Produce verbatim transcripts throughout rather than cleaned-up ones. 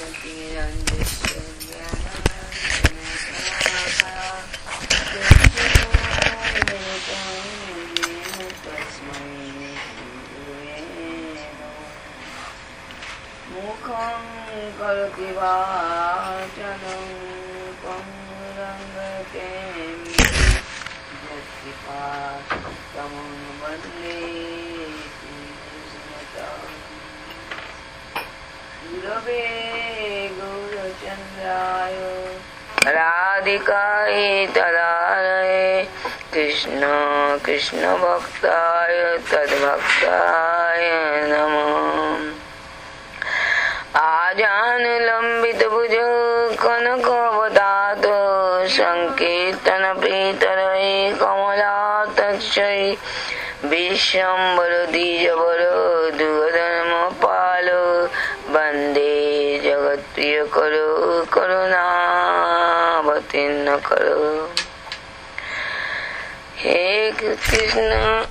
Mukham karoti vachalam pangrangatem Bhaktipatamam vande Krishnatam Gurave Gaurachandraya Radhikaye Tararaye Krishna Krishna Bhaktaya Tadbhaktaya Namah आजान लंबित भुज कनकवदात संकीर्तन प्रीतरये कमलातक्षय विश्वम्बर द्विजवर दुर्धर्म पाल वंदे जगत्प्रिय करो करुणावतीर्ण करो। हे कृष्ण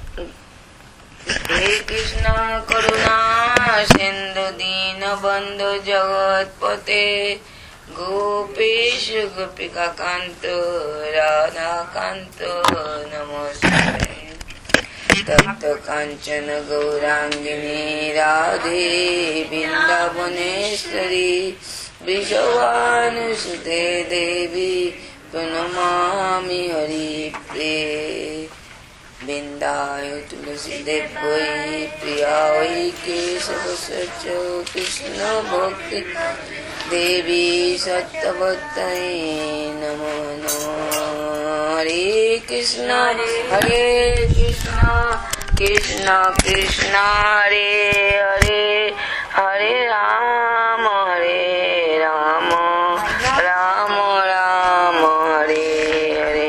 हे कृष्ण करुणा सिंधु दीन बंधु जगतपते गोपेश गोपिका कांत राधा कांत नमस्ते तप्त कांचन गौरांगिनी राधे वृंदावनेश्वरी विश्वानुसुते देवी प्रणमामि हरिप्रिये बिंदाय तुलसी देवई प्रियाय केशव सच कृष्ण भक्ति देवी सत्यवतये नमो नमः। हरे कृष्ण हरे कृष्ण कृष्ण कृष्ण हरे हरे हरे राम हरे Ram Ram Ram Hare Hare.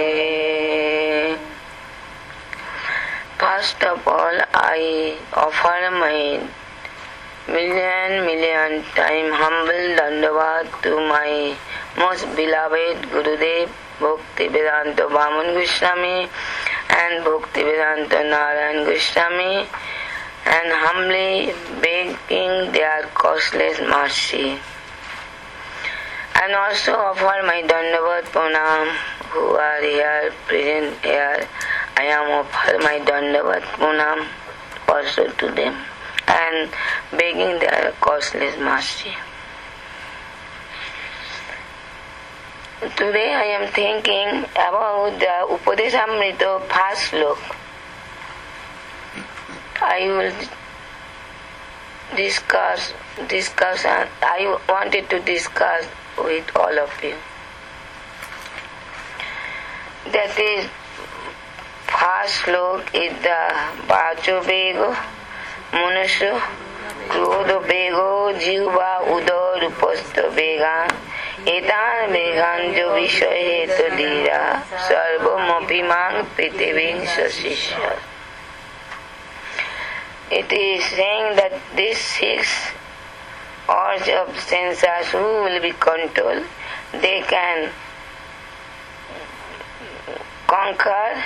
First of all, I offer my million million time humble dandavat to my most beloved Gurudev Bhakti Vedanta Vaman Goswami and Bhakti Vedanta Narayan Goswami, and humbly begging their costless mercy. And also offer my dandavat pranam who are here, present here. I am offer my dandavat pranam also to them and begging their costless mercy. Today I am thinking about the Upadeshamrita first slok. I will discuss, discuss and I wanted to discuss with all of you. That is, first slok is the Vacho Bego, Munasya, Krodha Bego, Jiva Uda Rupasta Vegan, Etan Vegan Jo Vishay Hetu Dira, Sarva Mopimang Pitivin Sasisya. It is saying that these six urges of senses who will be controlled, they can conquer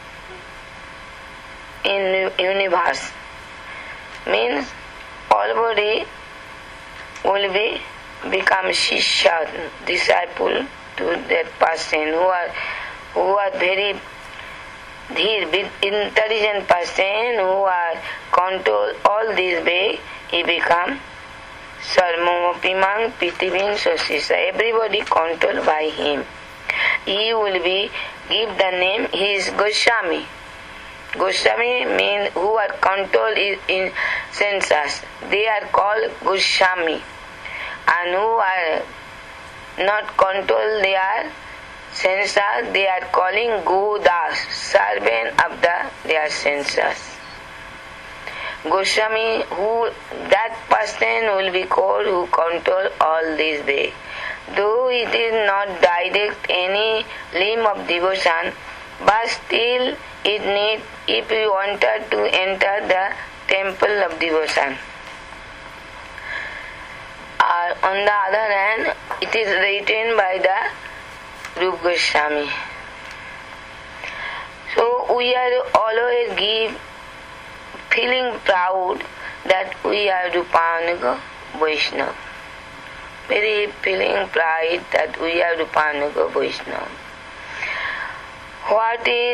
in universe. Means all body will be become shishya, disciple to that person who are who are very dhir, intelligent person who are control all this way. He become sarmomopimang pitivin sasisa. Everybody controlled by him. He will be give the name. He is Goswami. Goswami means who are controlled in senses. They are called Goswami. And who are not controlled their senses, they are calling Godas, servant of the their senses. Goswami, who that person will be called who control all this way. Though it is not direct any limb of devotion, but still it need, if you wanted to enter the temple of devotion. Uh, on the other hand, it is written by the Rupa Goswami. So we are always give feeling proud that we are Rupanuga Vaishnava. very feeling pride that we are Rupanuga Vaishnava. What is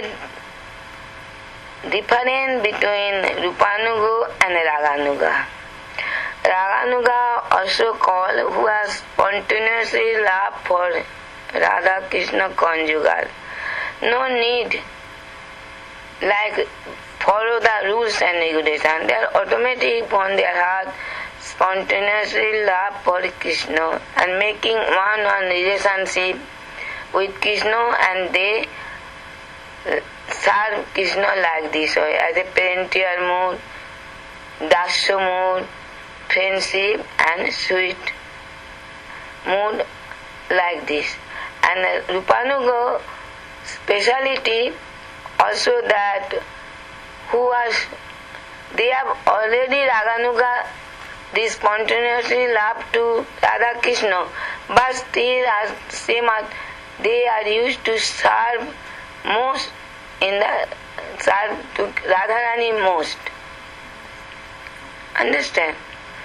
difference between Rupanuga and Raganuga? Raganuga, also called, who has spontaneously love for Radha Krishna conjugal. No need like follow the rules and regulation. They are automatic on their heart, spontaneously love for Krishna and making one-on relationship with Krishna, and they serve Krishna like this way, as a parental mood, dasya mood, friendship and sweet mood like this. And Rupanuga speciality also that who was, they have already Raganuga, they spontaneously love to Radha Krishna, but still as same as they are used to serve most in the serve to Radharani most. Understand?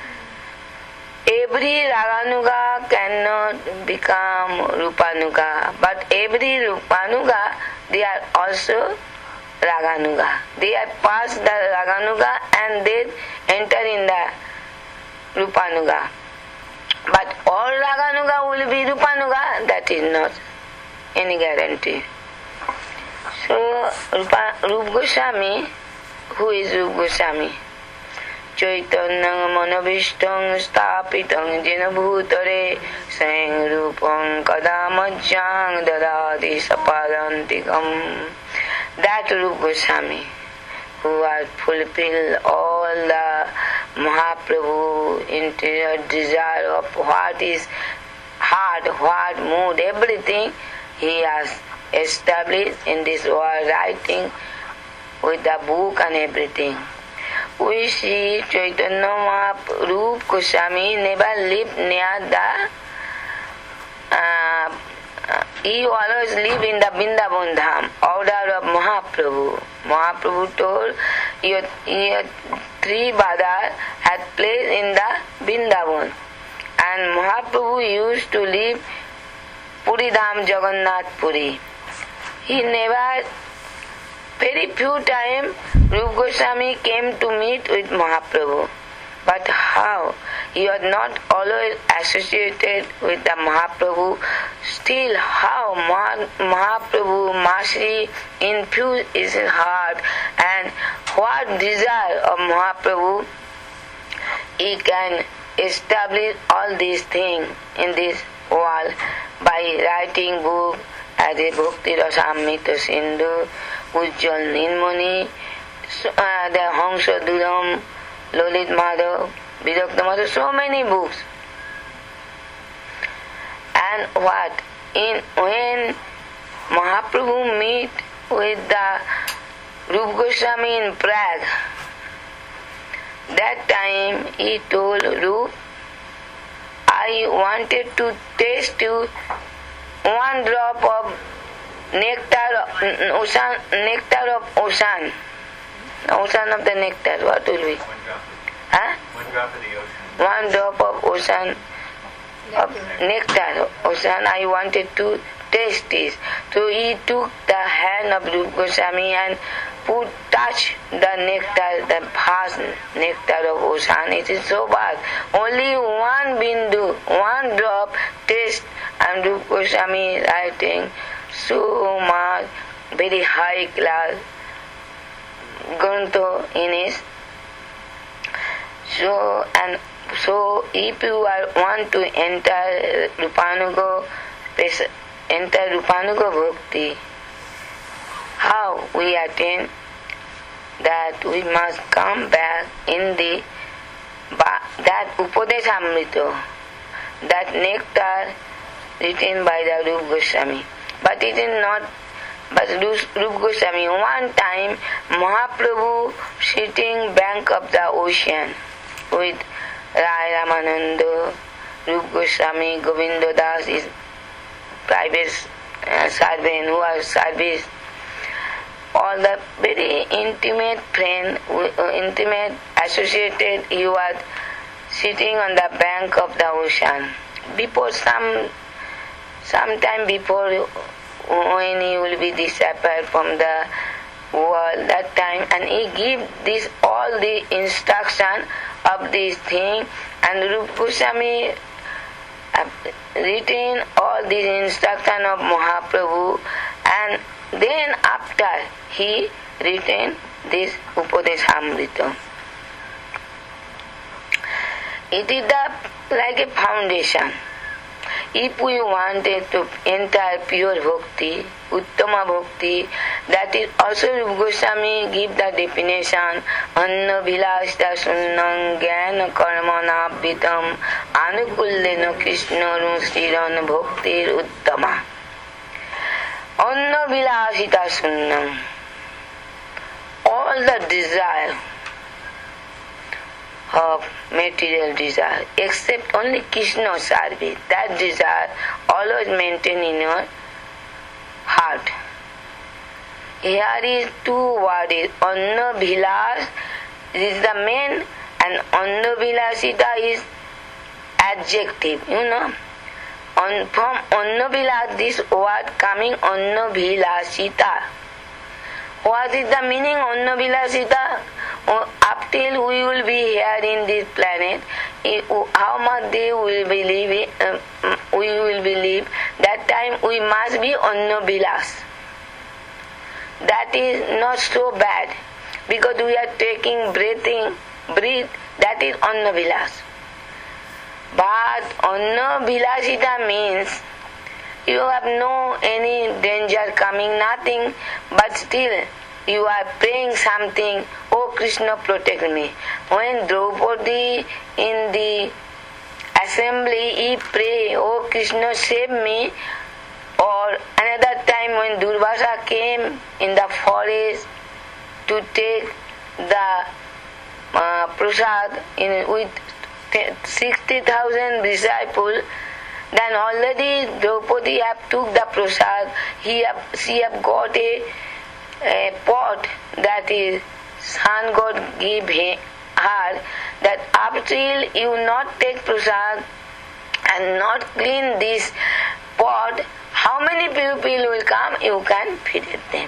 Every Raganuga cannot become Rupanuga, but every Rupanuga, they are also Raganuga. They are past the Raganuga and they enter in the Rupanuga. But all Raganuga will be Rupanuga, that is not any guarantee. So, Rupa, Rupa Goswami, who is Rupa Goswami? Chaitanyam manavishtam stapitam jena bhutare sang rupam kadamajjang dadadi sapadantikam. That Rupa Goswami, who has fulfilled all the Mahaprabhu interior desire of what is heart, what mood, everything he has established in this world, writing with the book and everything. We see Chaitanya Mahaprabhu Goswami never lived near the, uh, he always lived in the Vrindavan Dham, order of Mahaprabhu. Mahaprabhu told, your, your three brothers had place in the Vrindavan, and Mahaprabhu used to live Puri Dham, Jagannath Puri. He never, very few times, Rupa Goswami came to meet with Mahaprabhu. But how? He was not always associated with the Mahaprabhu. Still, how Mahaprabhu Masri infused his heart, and what desire of Mahaprabhu, he can establish all these things in this world by writing book as a Bhakti Rasamrita Sindhu, Ujjwal Nilmani, uh, the Hamsa Duram, Lalit Madhav, Virakta Madhav, so many books. And what? In when Mahaprabhu meet with the Rupa Goswami in Prague, that time he told Rupa, I wanted to taste you one drop of nectar of ocean, nectar of ocean. Ocean of the nectar, what will be? Huh? One drop of the ocean. One drop of ocean of nectar, ocean, I wanted to taste this. So he took the hand of Rupa Goswami and put, touch the nectar, the vast nectar of ocean. It is so vast. Only one bindu, one drop taste, and Rupa Goswami writing so much, very high class Grantha in his. So, and so if you are, want to enter Rupanuga, enter Rupanuga Bhakti, how we attain? That we must come back in the that Upadeshamrita, that nectar written by the Rupa Goswami. But it is not, but Rupa Goswami, one time Mahaprabhu sitting bank of the ocean with Rai Ramananda, Rupa Goswami, Govinda Das, his private uh, servant who was service, all the very intimate friend, uh, intimate associated, he was sitting on the bank of the ocean. before some some time before when he will be disappeared from the world, that time, and he give this all the instruction of this thing, and Rupa Goswami written all these instruction of Mahaprabhu, and then after he written this Upadeshamrita. It is the, like a foundation. If we wanted to enter pure bhakti, uttama bhakti, that is also Rupa Goswami give the definition, anna vilasita sunnam jnana karmana abhitam anukullena krishna rusiran bhaktir uttama. Anna vilasita sunnam, all the desire of material desire, except only Krishna service. That desire always maintain in your heart. Here is two words. Anna Vilas is the main, and Anna Vilasita is adjective. You know, on, from Anna Vilas, this word coming Anna Vilasita. What is the meaning Anna Vilasita? Up till we will be here in this planet, how much they will believe, uh, we will believe, that time we must be Anna Vilas. That is not so bad, because we are taking breathing, breathe, that is Anna Vilas. But Anna Vilasita means you have no any danger coming, nothing, but still you are praying something, oh Krishna protect me. When Draupadi in the assembly he pray, oh Krishna save me, or another time when Durvasa came in the forest to take the uh, prasad in, with sixty thousand disciples, then already Draupadi have took the prasad, he have, she have got a a pot that is sun god give her, that up till you not take prasad and not clean this pot, how many people will come, you can feed them.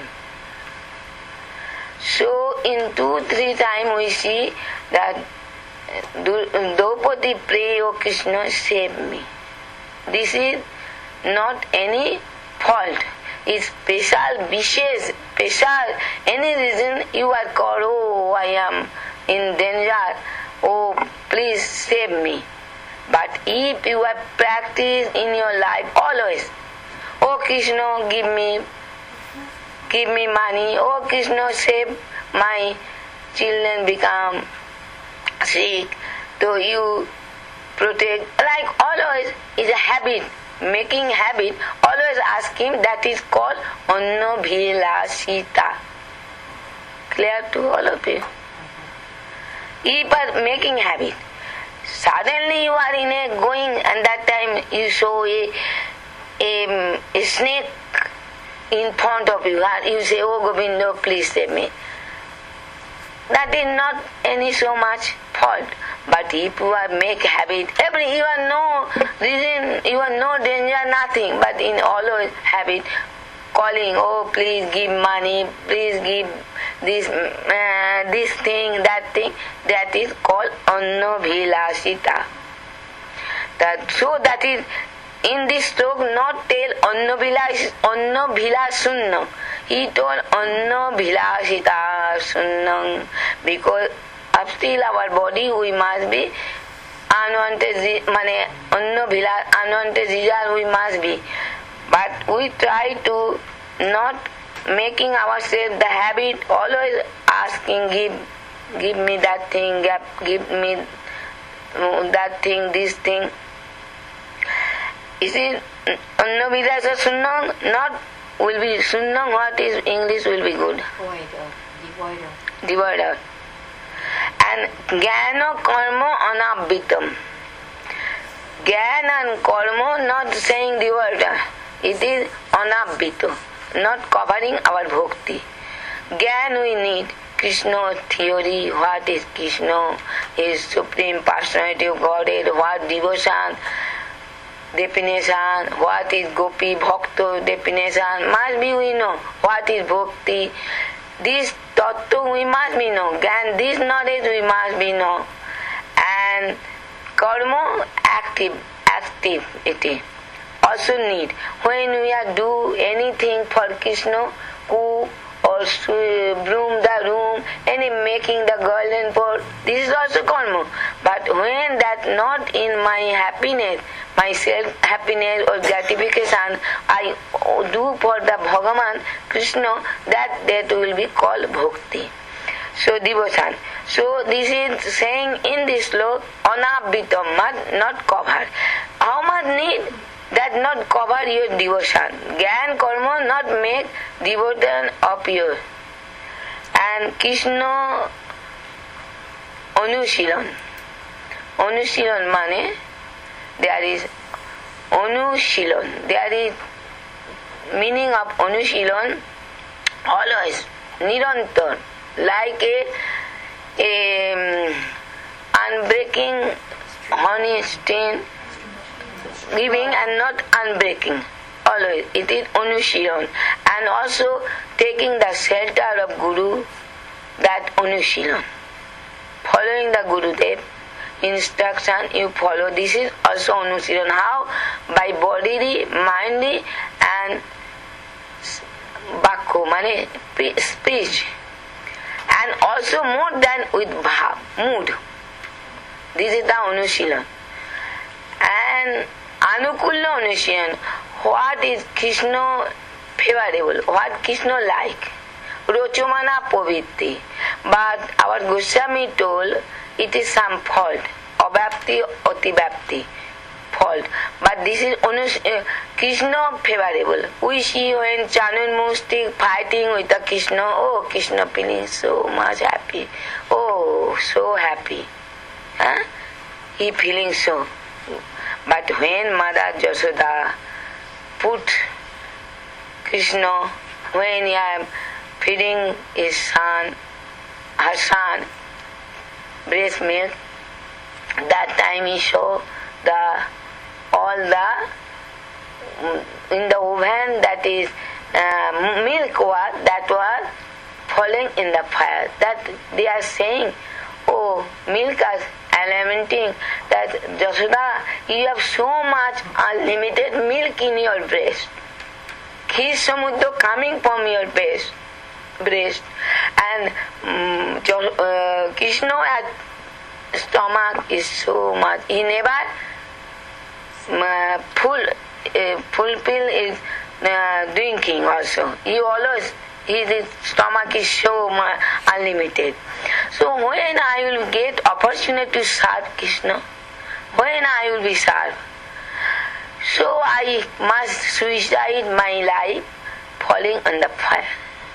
So in two, three times we see that Draupadi pray, oh Krishna save me. This is not any fault. Is special, wishes, special, any reason you are called, oh I am in danger, oh please save me. But if you have practiced in your life always, oh Krishna give me, give me money, oh Krishna save my children become sick, so you protect, like always is a habit. Making habit, always ask him, that is called Anna Vilasita. Clear to all of you? If you are making habit, suddenly you are in a going, and that time you saw a, a, a snake in front of you, you say, oh Govinda, please save me. That is not any so much fault. But if you are make habit, every you are no reason, you are no danger, nothing, but in always habit, calling, oh please give money, please give this uh, this thing, that thing, that is called Anna Vilasita. That, so that is, in this stroke not tell Anna Vilas, Anna Vilasunna. He told Anna Vilasita Sunnam, because up still our body we must be unwanted, mane Anna Vilas, unwanted desire we must be. But we try to not making ourselves the habit, always asking, give, give me that thing, give me that thing, this thing. Is it Anna Vilas Sunnam? Not will be Sunnam. What is English will be good? Void of, devoid of. Devoid of. And Jnana Karma Anabhitam. Jnana and Karma not saying devoid of. It is Anabhito, not covering our bhakti. Jnana we need. Krishna theory, what is Krishna, His Supreme Personality of Godhead, what devotion, definition, what is Gopi Bhakta definition, must be we know. What is Bhakti? This tattva we must be know. And this knowledge we must be know. And karma, active, activity. Also need. When we are do anything for Krishna, cook or broom the room, any making the golden pot, this is also karma. But when that not in my happiness, my self happiness or gratification, I do for the Bhagavan, Krishna, that that will be called bhakti. So devotion. So this is saying in this sloka, anabhitam, not covered. How much need? That not cover your devotion. Gyan karma not make devotion of yours. And Krishna Anushilan. Anushilan means there is Anushilan. There is meaning of Anushilan always, nirantar, like a, a unbreaking honey stain, giving and not unbreaking. Always. It is Anushilan. And also taking the shelter of Guru, that Anushilan. Following the Gurudev instruction, you follow. This is also Anushilan. How? By bodily, mindly and Bakko, mane speech. And also more than with bhav, mood. This is the Anushilan. And Anukulla Anushilan, what is Krishna favorable, what Krishna like, Rochomana Poviti. But our Goswami told it is some fault, Abhapti, Otibhapti, fault. But this is Anus- uh, Krishna favorable. We see when Chanun Mustik fighting with the Krishna, oh, Krishna feeling so much happy, oh, so happy. Huh? He feeling so. But when Mother Jasoda put Krishna, when he am feeding his son, her son, breast milk, that time he saw the all the in the oven that is uh, milk was that was falling in the fire. That they are saying, oh, milk is lamenting that Jasoda, you have so much unlimited milk in your breast. Khir samudra coming from your breast, breast, and um, uh, Krishna's stomach is so much. He never uh, full uh, fulfill his uh, drinking also. He always his stomach is so much unlimited. So when I will get opportunity to serve Krishna, when I will be served, so I must suicide my life falling on the fire.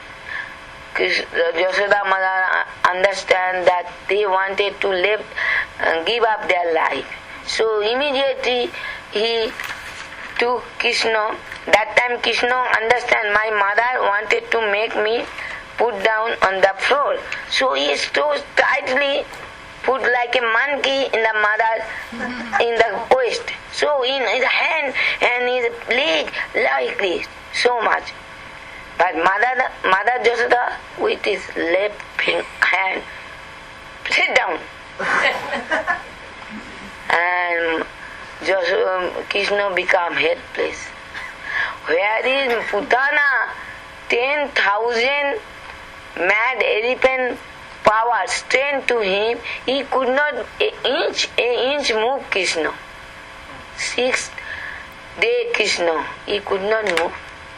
Jasoda Mother understand that they wanted to live, uh, give up their life. So immediately he took Krishna. That time Krishna understand my mother wanted to make me put down on the floor. So he so tightly put like a monkey in the mother in the waist. So in his hand and his leg like this, so much. But mother, mother Jasoda with his left hand, sit down. And Jasoda, Krishna become helpless. Where is Putana? Ten thousand mad elephant power strained to him. He could not an inch, an inch move Krishna. Six day Krishna, he could not move.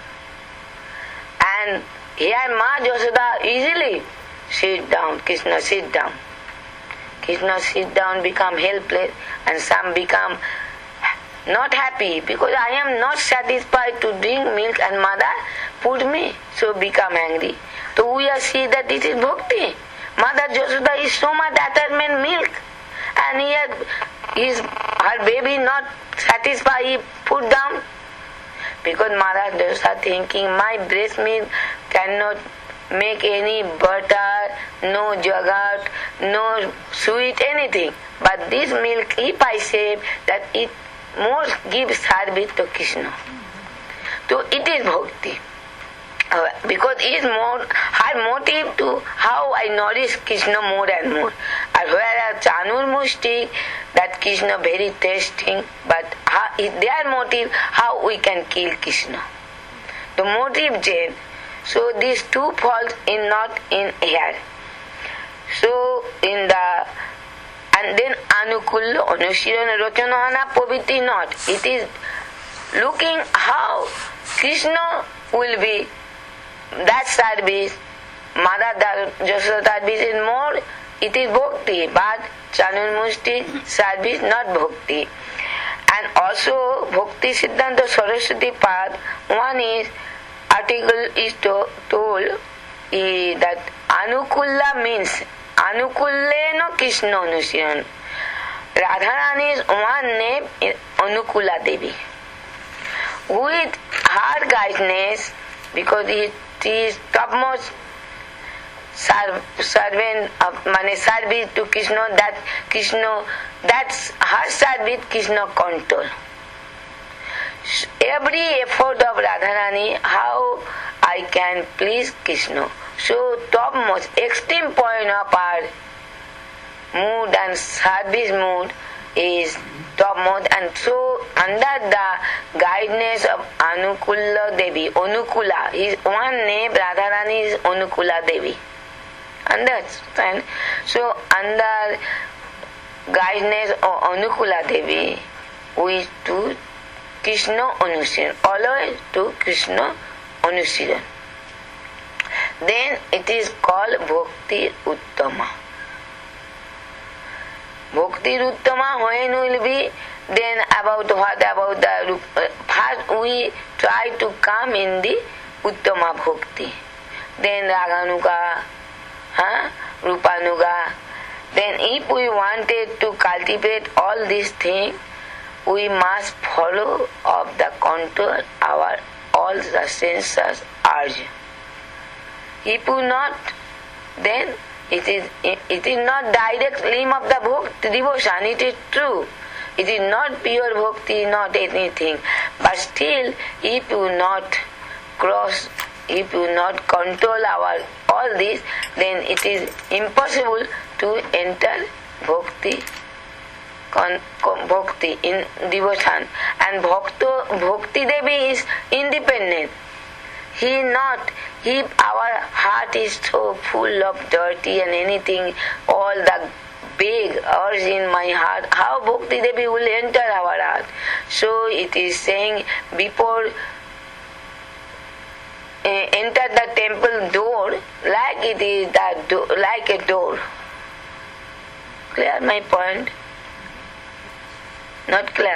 And here Ma Jasoda easily sit down. Krishna sit down. Krishna sit down, become helpless, and some become not happy because I am not satisfied to drink milk and mother put me, so become angry. So we are see that this is bhakti. Mother Jasoda is so much attachment milk, and he had, his her baby not satisfied, he put down. Because Mother Jasoda thinking my breast milk cannot make any butter, no yogurt, no sweet anything. But this milk, if I say that it more give service to Krishna. So it is bhakti. Uh, because it is more her motive to how I nourish Krishna more and more. And whereas Chanur Mushti, that Krishna very tasting, but how, their motive how we can kill Krishna. The motive Jain. So these two falls in not in here. So in the and then Anukulla, Anusirana, Rachanahana, Paviti not. It is looking how Krishna will be that service, Mother Jasoda service is more, it is bhakti, but Chanurmushti service not bhakti. And also Bhakti Siddhanta Saraswati Pad, one is article is to, told is that Anukulla means Anukullena Krishna Anusiran. Radharani's one name is Anukula Devi. With her guidance, because it is topmost servant of mane service to Krishna, that Krishna, that's her service Krishna control. Every effort of Radharani, how I can please Krishna. So topmost extreme point of our mood and service mood is topmost, and so under the guidance of Anukula Devi, Anukula, his one name Radharani is Anukula Devi. Understand? So under guidance of Anukula Devi, we to Krishna Anusiran, always to Krishna Anusiran. Then it is called Bhakti Uttama. Bhakti Uttama, when will be, then about what about the, first we try to come in the Uttama Bhakti. Then Raganuga, huh? Rupanuga. Then if we wanted to cultivate all these things, we must follow of the contour our all the senses urge. If you not, then it is it is not direct limb of the bhakti devotion. It is true. It is not pure bhakti, not anything. But still, if you not cross, if you not control our all this, then it is impossible to enter bhakti. Con, con, bhakti in devotion, and bhakto, Bhakti Devi is independent. He not, if our heart is so full of dirty and anything, all the big urge in my heart, how Bhakti Devi will enter our heart? So it is saying before uh, enter the temple door, like it is that do, like a door. Clear my point? Not clear.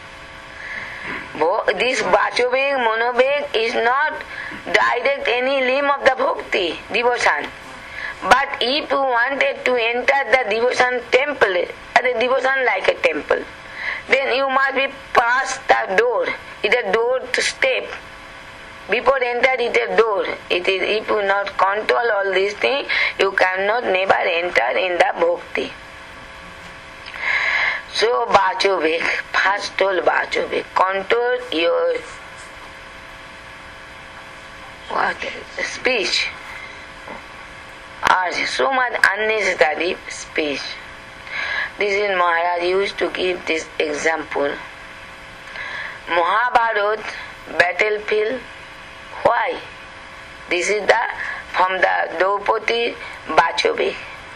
This Vachovek, Monovek is not direct any limb of the bhakti, devotion. But if you wanted to enter the devotion temple, the devotion like a temple, then you must be past the door. It is a door to step. Before enter it is a door. It is if you not control all these things, you cannot never enter in the bhakti. So Vachovek, first told Vachovek, control your what speech. Or so much unnecessary speech. This is Maharaj used to give this example. Mahabharat battlefield. Why? This is the from the Draupadi Vachovek.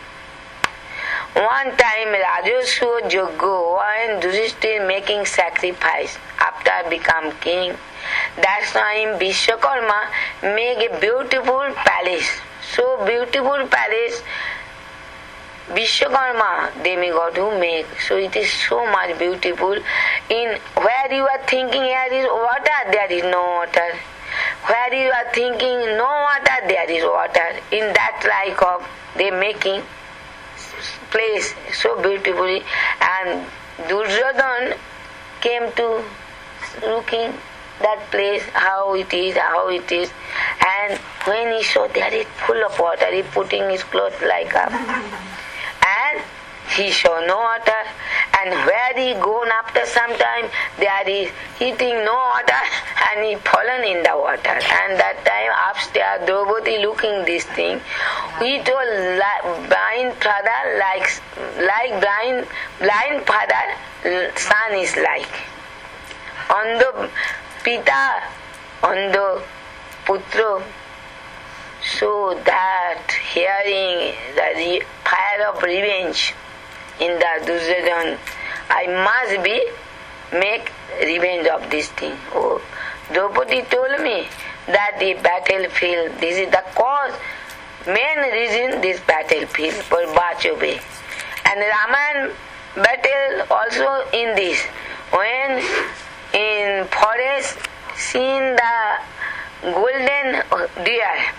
One time Rajaswa Joggo when Yudhishthira making sacrifice after become king. That time Vishwakarma make a beautiful palace. So beautiful palace Vishwakarma demigod who make. So it is so much beautiful. In where you are thinking here is water, there is no water. Where you are thinking no water, there is water. In that like of they making place so beautifully, and Duryodhan came to looking that place how it is, how it is, and when he saw that it full of water, he putting his clothes like up, and he saw no water, and where he gone after some time, there is hitting no water, and he fallen in the water. And that time upstairs, Draupadi looking this thing, he told blind father, like like blind blind father, son is like. On the Pita, on the Putra, so that hearing the fire of revenge in the Duryodhana, I must be make revenge of this thing. Oh, Draupadi told me that the battlefield, this is the cause, main reason this battlefield for Bachobe. And Raman battle also in this. When in forest seen the golden deer,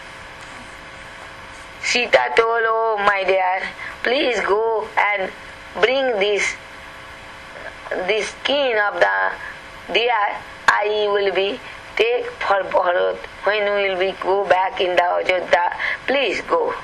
Sita told, oh my dear, please go and bring this the skin of the deer. I will be take for Bharat when we will be go back in the Ajodhya. Please go.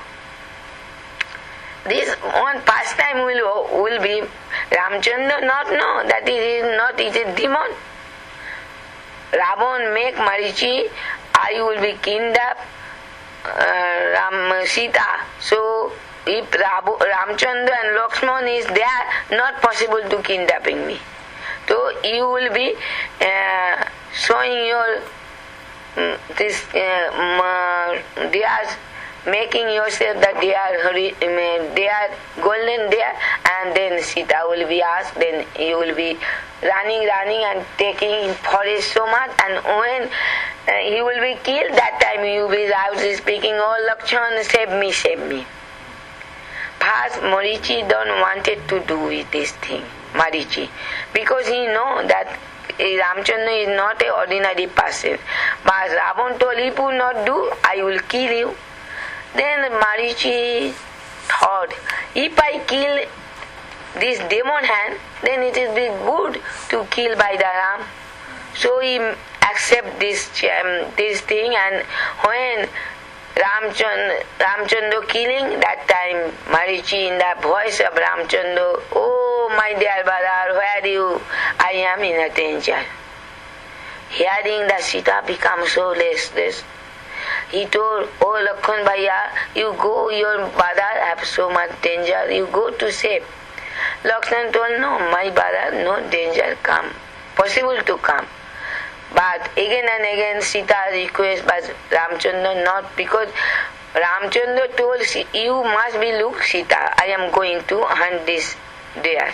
This one pastime will will be Ramchandra not know that it is not it is demon. Ravan make Marichi, I will be kidnapped uh, Ram Sita. So if Rabu, Ramchandra and Lakshman is there, not possible to kidnapping me. So you will be uh, showing your um, this uh, um, they are making yourself that they are they are golden there, and then Sita will be asked. Then you will be running, running, and taking in forest so much. And when uh, he will be killed, that time you will be loudly speaking, "Oh Lakshman, save me, save me." First, Marichi don't wanted to do with this thing, Marichi, because he know that Ramchandra is not an ordinary person. But Ravan told, if you not do, I will kill you. Then Marichi thought, if I kill this demon hand, then it will be good to kill by the Ram. So he accept this um, this thing, and when Ramchandra, Ramchandra killing, that time Marichi in the voice of Ramchandra, oh my dear brother, where are you? I am in a danger. Hearing that Sita becomes so restless, he told, oh Lakshman Bhaiya, you go, your brother have so much danger, you go to save. Lakshman told, no, my brother, no danger come, possible to come. But again and again Sita requests, but Ramchandra not, because Ramchandra told, you must be look Sita, I am going to hunt this deer.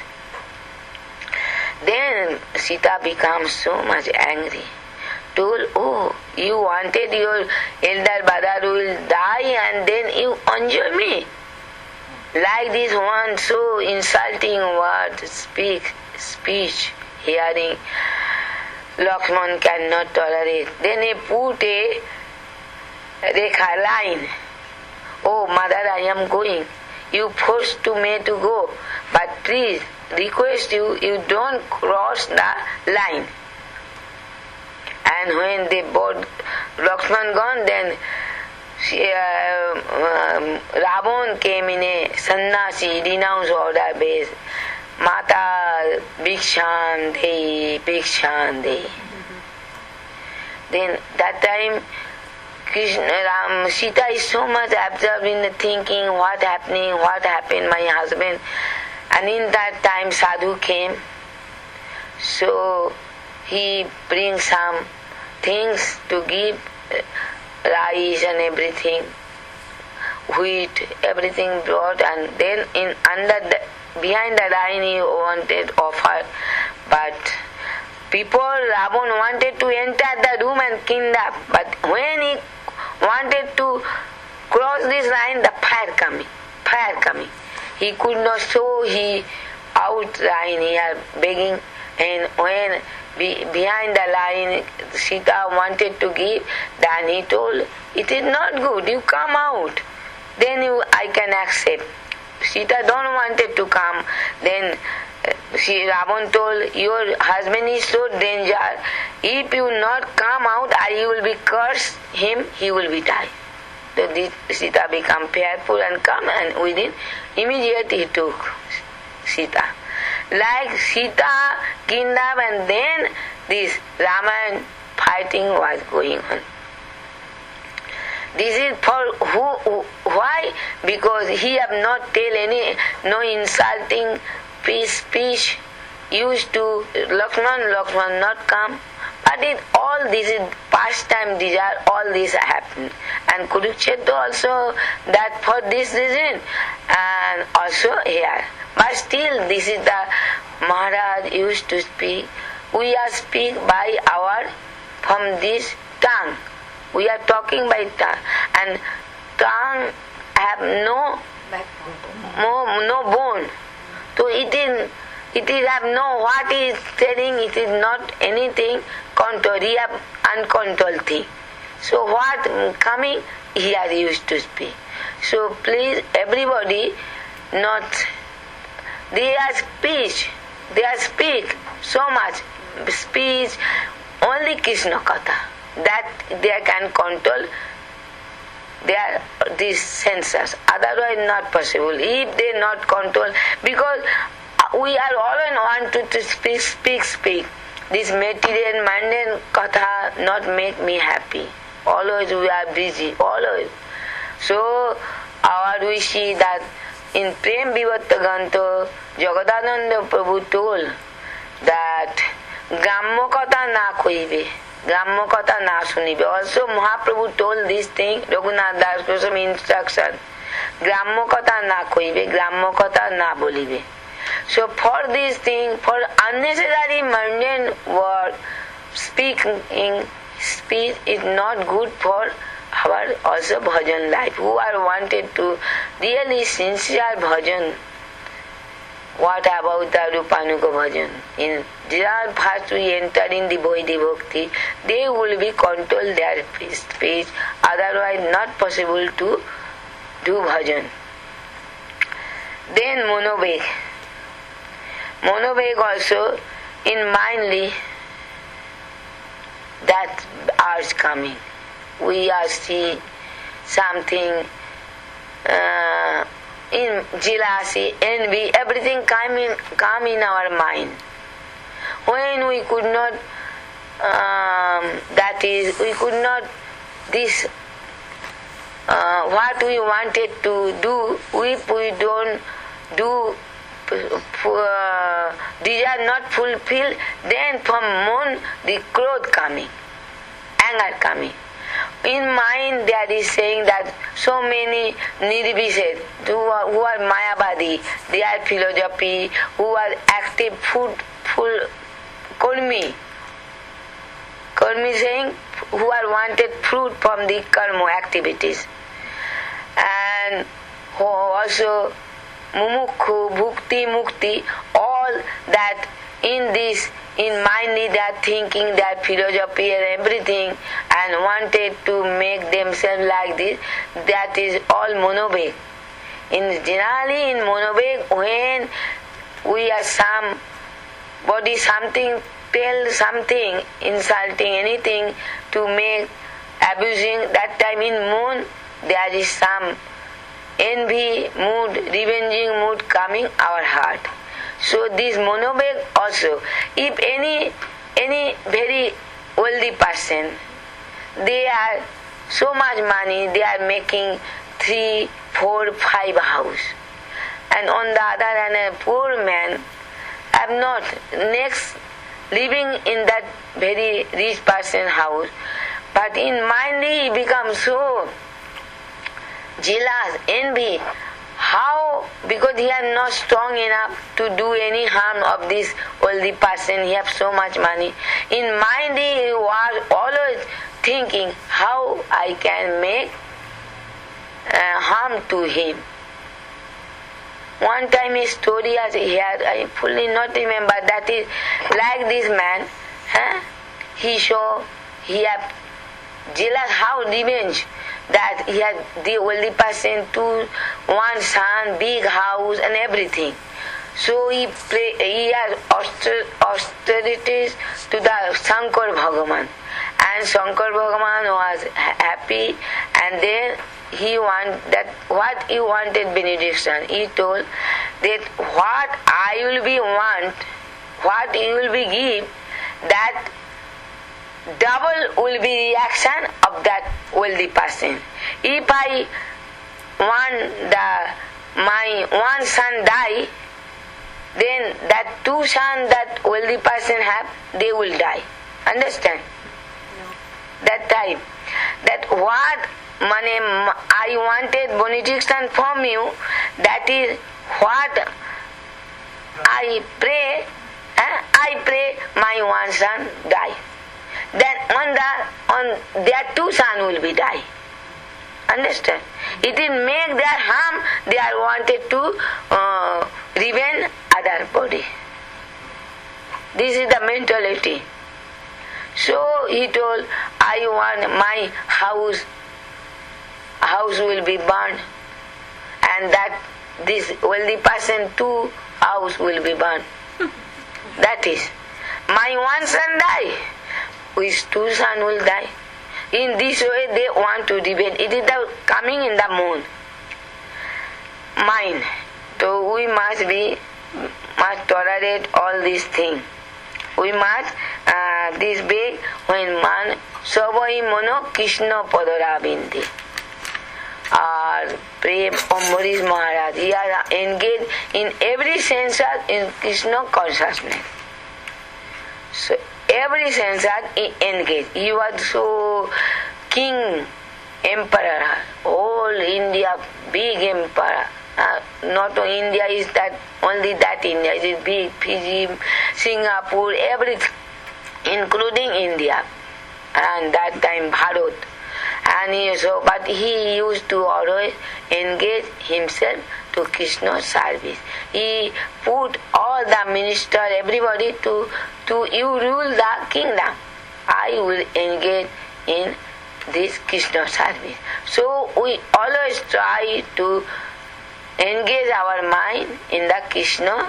Then Sita becomes so much angry. Told, oh, you wanted your elder brother will die and then you injure me. Like this one so insulting word, speak, speech, hearing, Lakshman cannot tolerate. Then he put a rekha line. Oh mother, I am going. You forced to me to go, but please request you, you don't cross the line. And when they both Lakshman gone, then she, uh, um, Ravan came in a sannyasi, renounced order base. Mata Bhikshan Dei, Bhikshan Dei. Then that time Krishna, Ram, Sita is so much absorbed in the thinking, what happening, what happened, my husband. And in that time Sadhu came. So he brings some things to give, rice and everything, wheat, everything brought, and then in under the, behind the line he wanted offer, but people, Ravan wanted to enter the room and kidnap, but when he wanted to cross this line, the fire coming, fire coming. He could not, so he out line here begging, and when be, behind the line Sita wanted to give, then he told, it is not good, you come out, then you I can accept. Sita don't wanted to come. Then she Ravan told, your husband is so danger, if you not come out, I will be curse him, he will be die. So this Sita become fearful and come, and within immediately he took Sita. like Sita, kingdom, and then this Ramayana fighting was going on. This is for who, who, why? Because he have not tell any, no insulting peace, speech used to Lakshman, Lakshman not come. But it, all this is past time, these are, all this happened. And Kurukshetra also, that for this reason, and also here. But still, this is the Maharaj used to speak. We are speak by our, from this tongue. We are talking by tongue. And tongue have no, no, no bone. So it is, it is have no, what he is telling, it is not anything contrary, uncontrolled thing. So what coming, he are used to speak. So please, everybody, not, they are speech, they are speak so much, speech, only Krishna Katha, that they can control their these senses, otherwise not possible. If they not control, because we are always want to, to speak, speak, speak. This material, mundane katha not make me happy. Always we are busy, always. So our we see that in Prem Vivatta Granth, Jagadananda Prabhu told that Gramya katha na koibe, Gramya katha na sunibe. Also Mahaprabhu told this thing, Raghunath Das Goswami instruction, Gramya katha na koibe, Gramya katha na bolibe. So for this thing, for unnecessary mundane word, speaking speech is not good for our also bhajan life. Who are wanted to really sincere bhajan. What about the Rupanuga bhajan? In Jiran first we enter in the Vaidhi Bhakti, they will be control their speech, otherwise not possible to do bhajan. Then Monovek. Monovek also in mindly that hours coming. We are see something uh, in jealousy, envy, everything come in, come in our mind. When we could not, um, that is, we could not, this, uh, what we wanted to do, if we don't do, Uh, desire not fulfilled, then from moon the growth coming, anger coming. In mind there is saying that so many Nirvished who are, who are Mayavadi, they are philosophy, who are active full, full Kurmi. Kurmi saying who are wanted fruit from the karma activities. And who also Mumukhu, Bhukti, Mukti, all that in this, in mind they are thinking their philosophy and everything and wanted to make themselves like this, that is all Monovek. In generally in Monovek, when we are some body something, tell something, insulting anything to make abusing, that time in moon there is some envy mood, revenging mood coming our heart. So this Monovek also, if any any very wealthy person, they are so much money, they are making three, four, five house, and on the other hand a poor man have not next living in that very rich person house, but in mind he becomes so jealous, envy. How? Because he is not strong enough to do any harm of this wealthy person. He has so much money. In mind he was always thinking how I can make uh, harm to him. One time a story as he had, I fully not remember, that is like this man, huh? he show, he have jealous, how revenge, that he had the only person, two, one son, big house and everything. So he play, he has auster, austerities to the Shankar Bhagavan, and Shankar Bhagavan was happy, and then he want that what he wanted benediction. He told that what I will be want, what he will be give, that double will be reaction of that wealthy person. If I want the my one son die, then that two sons that wealthy person have, they will die. Understand? No. That time. That what money I wanted benediction from you, that is what I pray, eh? I pray my one son die. Then on the on their two sons will be die. Understand? It will make their harm. They are wanted to uh, revenge other body. This is the mentality. So he told, I want my house. House will be burned, and that this wealthy person too house will be burned. That is, my one son die. His two son will die. In this way they want to revenge. It is the coming in the moon. Mind. So we must be, must tolerate all these things. We must, uh, this big, when man, Savai Mono Krishna Padarabindi. Or Prem Ambarish Maharaj. He are engaged in every sense in Krishna consciousness. So, every sense is engaged. He was so king, emperor, all India, big emperor. Uh, not India is that only that India. It is big, Fiji, Singapore, everything, including India, and that time Bharat. And he so, but he used to always engage himself to Krishna service. He put all the minister, everybody to to you rule the kingdom. I will engage in this Krishna service. So we always try to engage our mind in the Krishna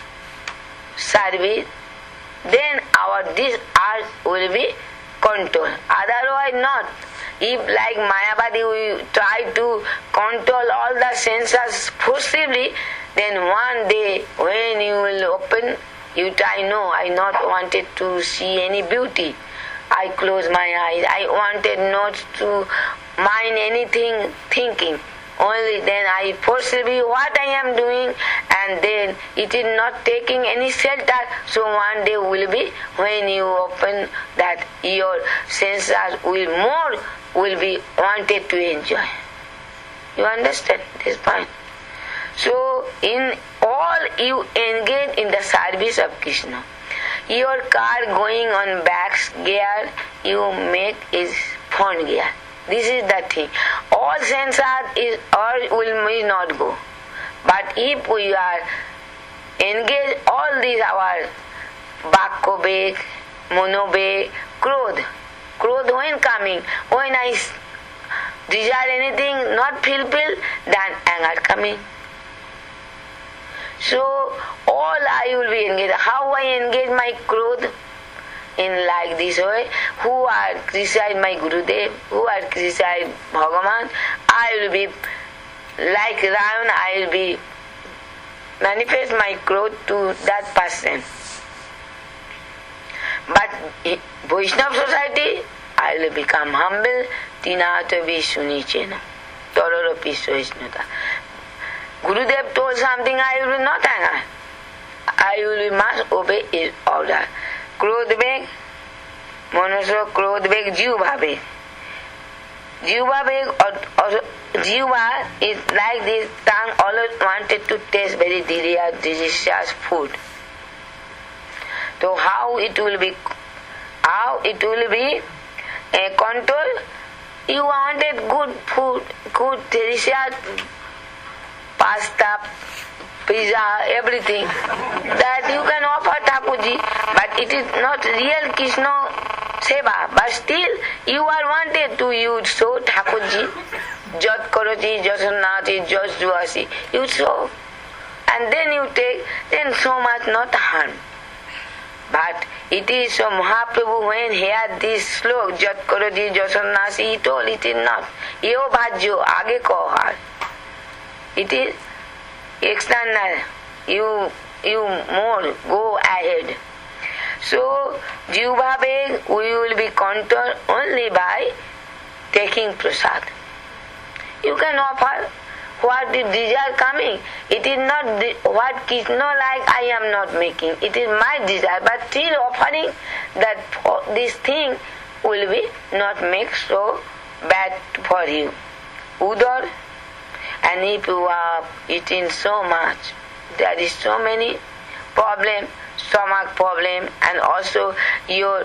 service. Then our this earth will be controlled. Otherwise not. If like Mayavadi we try to control all the senses forcibly, then one day when you will open, you try, no, I not wanted to see any beauty. I close my eyes. I wanted not to mind anything thinking. Only then I forcibly what I am doing, and then it is not taking any shelter. So one day will be when you open that your senses will more will be wanted to enjoy. You understand this point? So in all you engage in the service of Krishna. Your car going on back gear, you make is front gear. This is the thing. All senses is or will may not go. But if we are engaged all these our Bakobek, Monobek, Krodh. Krodh when coming, when I desire anything not fulfilled, then anger coming. So all I will be engaged. How I engage my Krodh? In like this way, who are criticize my Gurudev, who are criticize Bhagavan, I will be like Ravan, I will be manifest my Krodh to that person. But in Vaishnava society, I will become humble. Tinata Vishunichena. Tororopi Soisnuta. Gurudev told something, I will not anger. I will must obey his order. क्रोध वेग मनुष्य क्रोध वेग जीवा वेग जीवा वेग और जीवा is like this tongue always wanted to taste very delicious food. So how it will be, how it will be a control? You wanted good food, good delicious pasta, pizza, everything that you can offer Thakurji, but it is not real Krishna seva. But still you are wanted to use so Thakurji, Jat Karoji, Jasannati, Jas Juasi, you so, and then you take, then so much not harm. But It is so Mahaprabhu when he had this slok, Jat Karodi Jasannasi, he told it is not. Eo bhajyo, age kohar. It is external. You, you more, go ahead. So, Jiva Beg, we will be controlled only by taking prasad. You can offer what the desire coming. It is not the, what Krishna like I am not making. It is my desire. But still offering that this thing will be not make so bad for you. Udar, and if you are eating so much, there is so many problem, stomach problem, and also your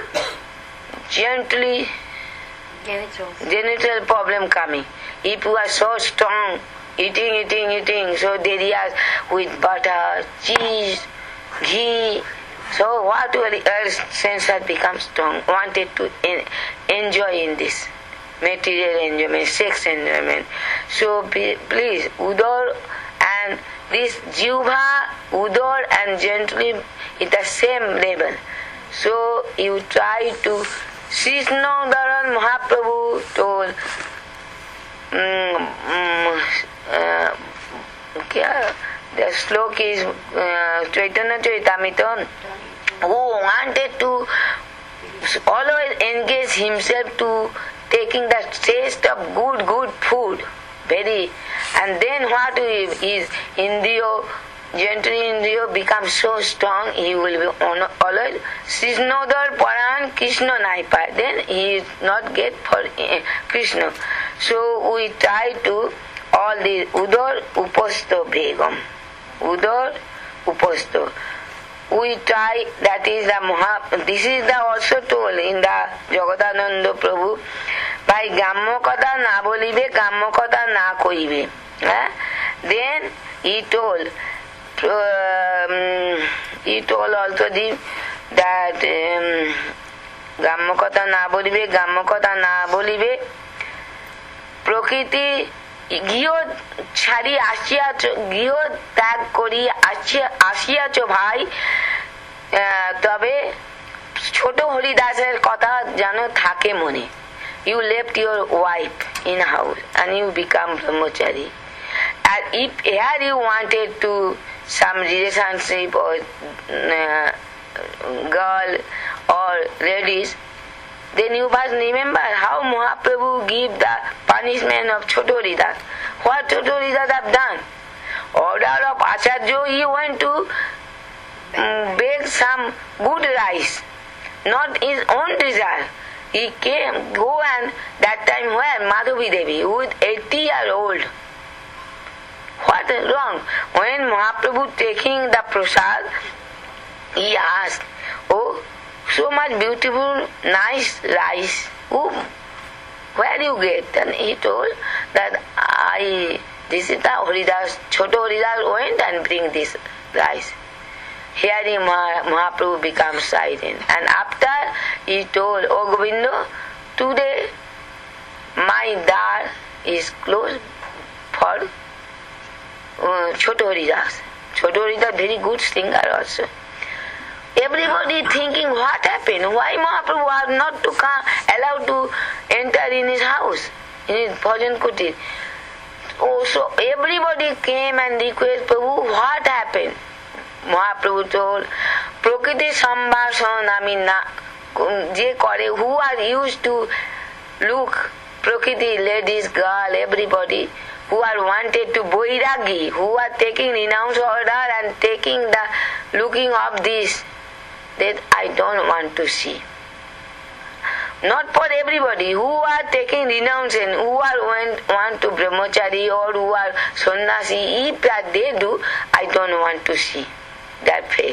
gently Genitals. genital problem coming. If you are so strong, eating, eating, eating, so there with butter, cheese, ghee, so what will your sense has become strong, wanted to en- enjoy in this material enjoyment, sex enjoyment. So please, udor and this jiva, udor and gently is the same level. So you try to Srisnadaran Mahaprabhu told um, um, uh, kya, the slok is uh, Chaitanya Charitamrita, who wanted to always engage himself to taking the taste of good, good food, very, and then what is Indriyo, gently Indriyo becomes so strong, he will be always Srisnodar Paran Krishna Naipa, then he is not get for uh, Krishna. So we try to all the Udar Upasto Begam. Udar Upasto. We try, that is the Maha, this is the also told in the Jagadananda Prabhu, by Gammokata na bolibe, Gammokata na koibe. Eh? Then he told, um, he told also the, that um, Gammokata na bolibe, Gammokata na bolibe, প্রকৃতি গৃহ ছাড়ি আসিয়াছ, গৃহ ত্যাগ করি আসিয়াছ ভাই, তবে ছোট হরিদাসের কথা যেন থাকে মনে। You left your wife in house and you become brahmachari. And if here you wanted to some relationship or uh, girl or ladies, then you must remember how Mahaprabhu give the punishment of Choto Haridas. What Choto Haridas have done? Order of Acharya, he went to um, bake some good rice, not his own desire. He came, go and that time where? Madhavi Devi, with eighty year old. What is wrong? When Mahaprabhu taking the prasad, he asked, oh, so much beautiful, nice rice. Who, where you get? And he told that I, this is the Haridas, Choto Haridas went and bring this rice. Hearing Mahaprabhu becomes silent. And after he told, oh Govinda, today my dar is closed for uh, Choto Haridas. Choto Haridas very good singer also. Everybody thinking what happened? Why Mahaprabhu was not to come, allowed to enter in his house, in his bhajan kutir? Oh, so everybody came and requested Prabhu, what happened? Mahaprabhu told, Prakriti Sambhasan, I mean, je kore, who are used to look, Prakriti, ladies, girl, everybody, who are wanted to Boiragi, who are taking renounce order and taking the looking of this, that I don't want to see. Not for everybody, who are taking renounce and who are want, want to brahmachari or who are sannyasi, if that they do, I don't want to see that face.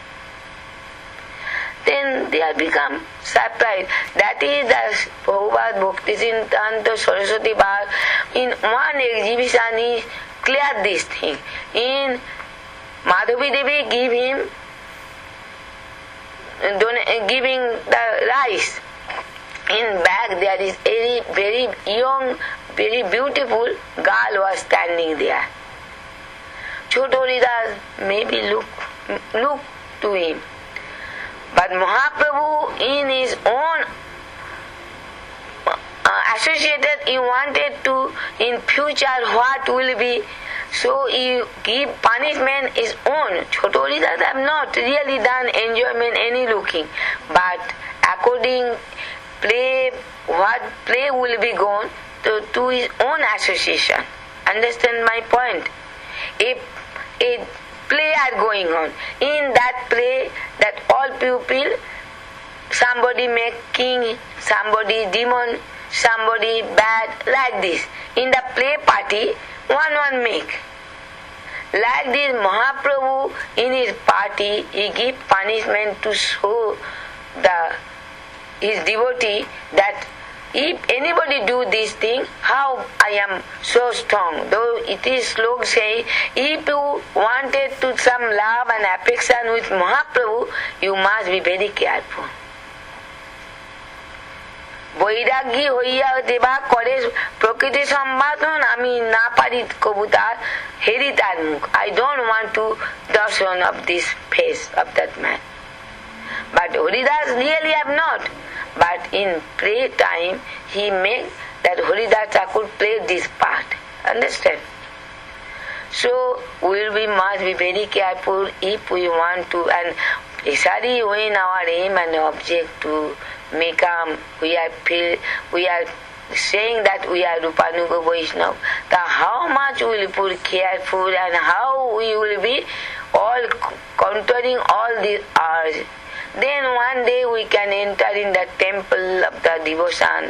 Then they have become surprised. That is the Prabhupada Bhakti Siddhanta Saraswati Bhav. In one exhibition he cleared this thing. In Madhavi Devi give him giving the rice. In back there is a very young, very beautiful girl was standing there. Choto Haridas maybe look look to him. But Mahaprabhu in his own uh, associated, he wanted to in future what will be, so he give punishment his own. Chotoridas have not really done enjoyment any looking, but according play, what play will be gone to, to his own association. Understand my point? If a play are going on, in that play, that all people, somebody make king, somebody demon, somebody bad, like this. In the play party, one one make. Like this, Mahaprabhu in his party, he give punishment to show the his devotee that if anybody do this thing, how I am so strong. Though it is slok say, if you wanted to some love and affection with Mahaprabhu, you must be very careful. বৈরাগ্যী হইয়া দেবা করে প্রকৃতি সম্ভাষণ আমি না পারি কবুতার হেরি তার মুখ I don't want to darshan of this face of that man. But Haridas really have not. But in play time, he make that Haridas Thakur play this part. Understand? So we will be must be very careful if we want to, and especially when our aim and object to become, we are feel, we are saying that we are Rupanuga Vaishnava. The how much we will put careful and how we will be all controlling all these hours. Then one day we can enter in the temple of the devotion,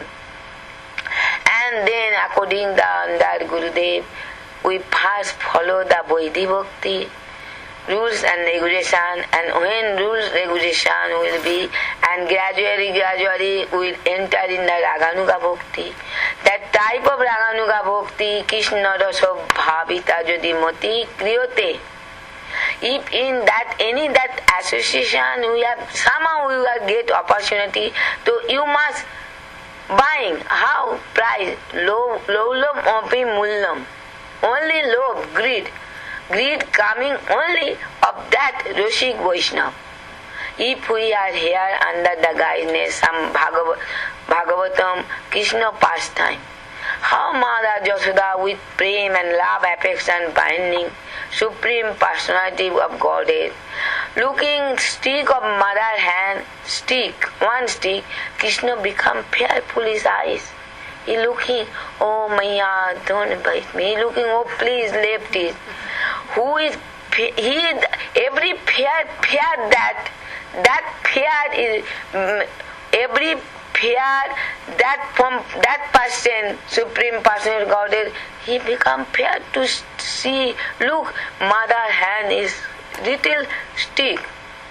and then according to the under Gurudev, we first follow the Vaidhi Bhakti rules and regulation, and when rules regulation will be, and gradually gradually we will enter in the Raganuga Bhakti. That type of Raganuga Bhakti, Krishna Rasa Bhavita Jodi Mati Kriyote. If in that any that association we have somehow we will get opportunity, so you must buying how price low lowlam opi mullam, only low greed greed coming only of that Rashik Vaishnava. If we are here under the guidance some Bhagavat, Bhagavatam Krishna pastime, how Mother Yashoda with prem and love, affection, binding, Supreme Personality of Godhead, looking stick of mother hand, stick, one stick, Krishna become fearful his eyes. He looking, oh Maya, don't bite me. He looking, oh please left it. Who is he? Every fear, fear that that fear is every fear that from that person, Supreme Personal Godhead, he become fear to see. Look, mother hand is little stick.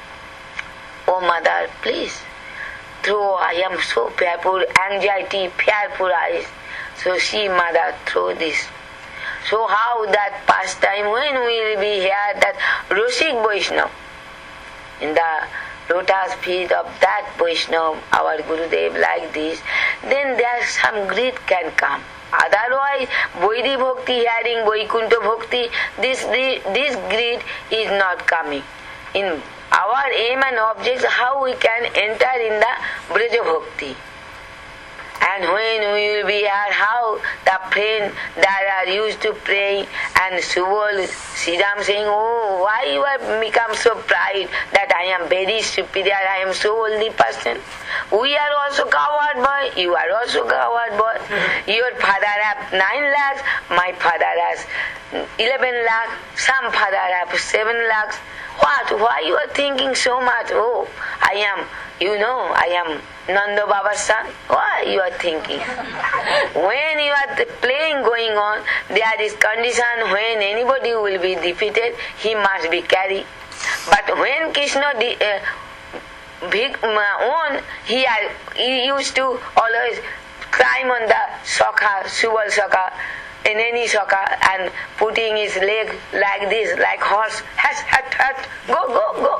Oh mother, please. Throw, I am so fearful, anxiety, fearful eyes. So see mother throw this. So how that pastime, when we will be here, that Rashik Vaishnava, in the lotus feet of that Vaishnava, our Gurudev like this, then there some greed can come. Otherwise, Vaidhi Bhakti, hearing Vaikuntha Bhakti, this, this greed is not coming. In our aim and objects, how we can enter in the Braja Bhakti. And when we will be here, how the friend that are used to praying, and Subal, Sridham saying, oh, why you have become so proud that I am very superior, I am so only person. We are also coward boy, you are also coward boy. Your father have nine lakhs, my father has eleven lakhs, some father have seven lakhs. What? Why you are thinking so much? Oh, I am, you know, I am Nanda Baba's son. Why you are thinking? When you are playing going on, there is condition when anybody will be defeated, he must be carried. But when Krishna de- uh, big uh, own, he, are, he used to always climb on the Sakha, Subal Sakha, in any Sakha, and putting his leg like this, like horse, hat, hat, hat, go, go, go.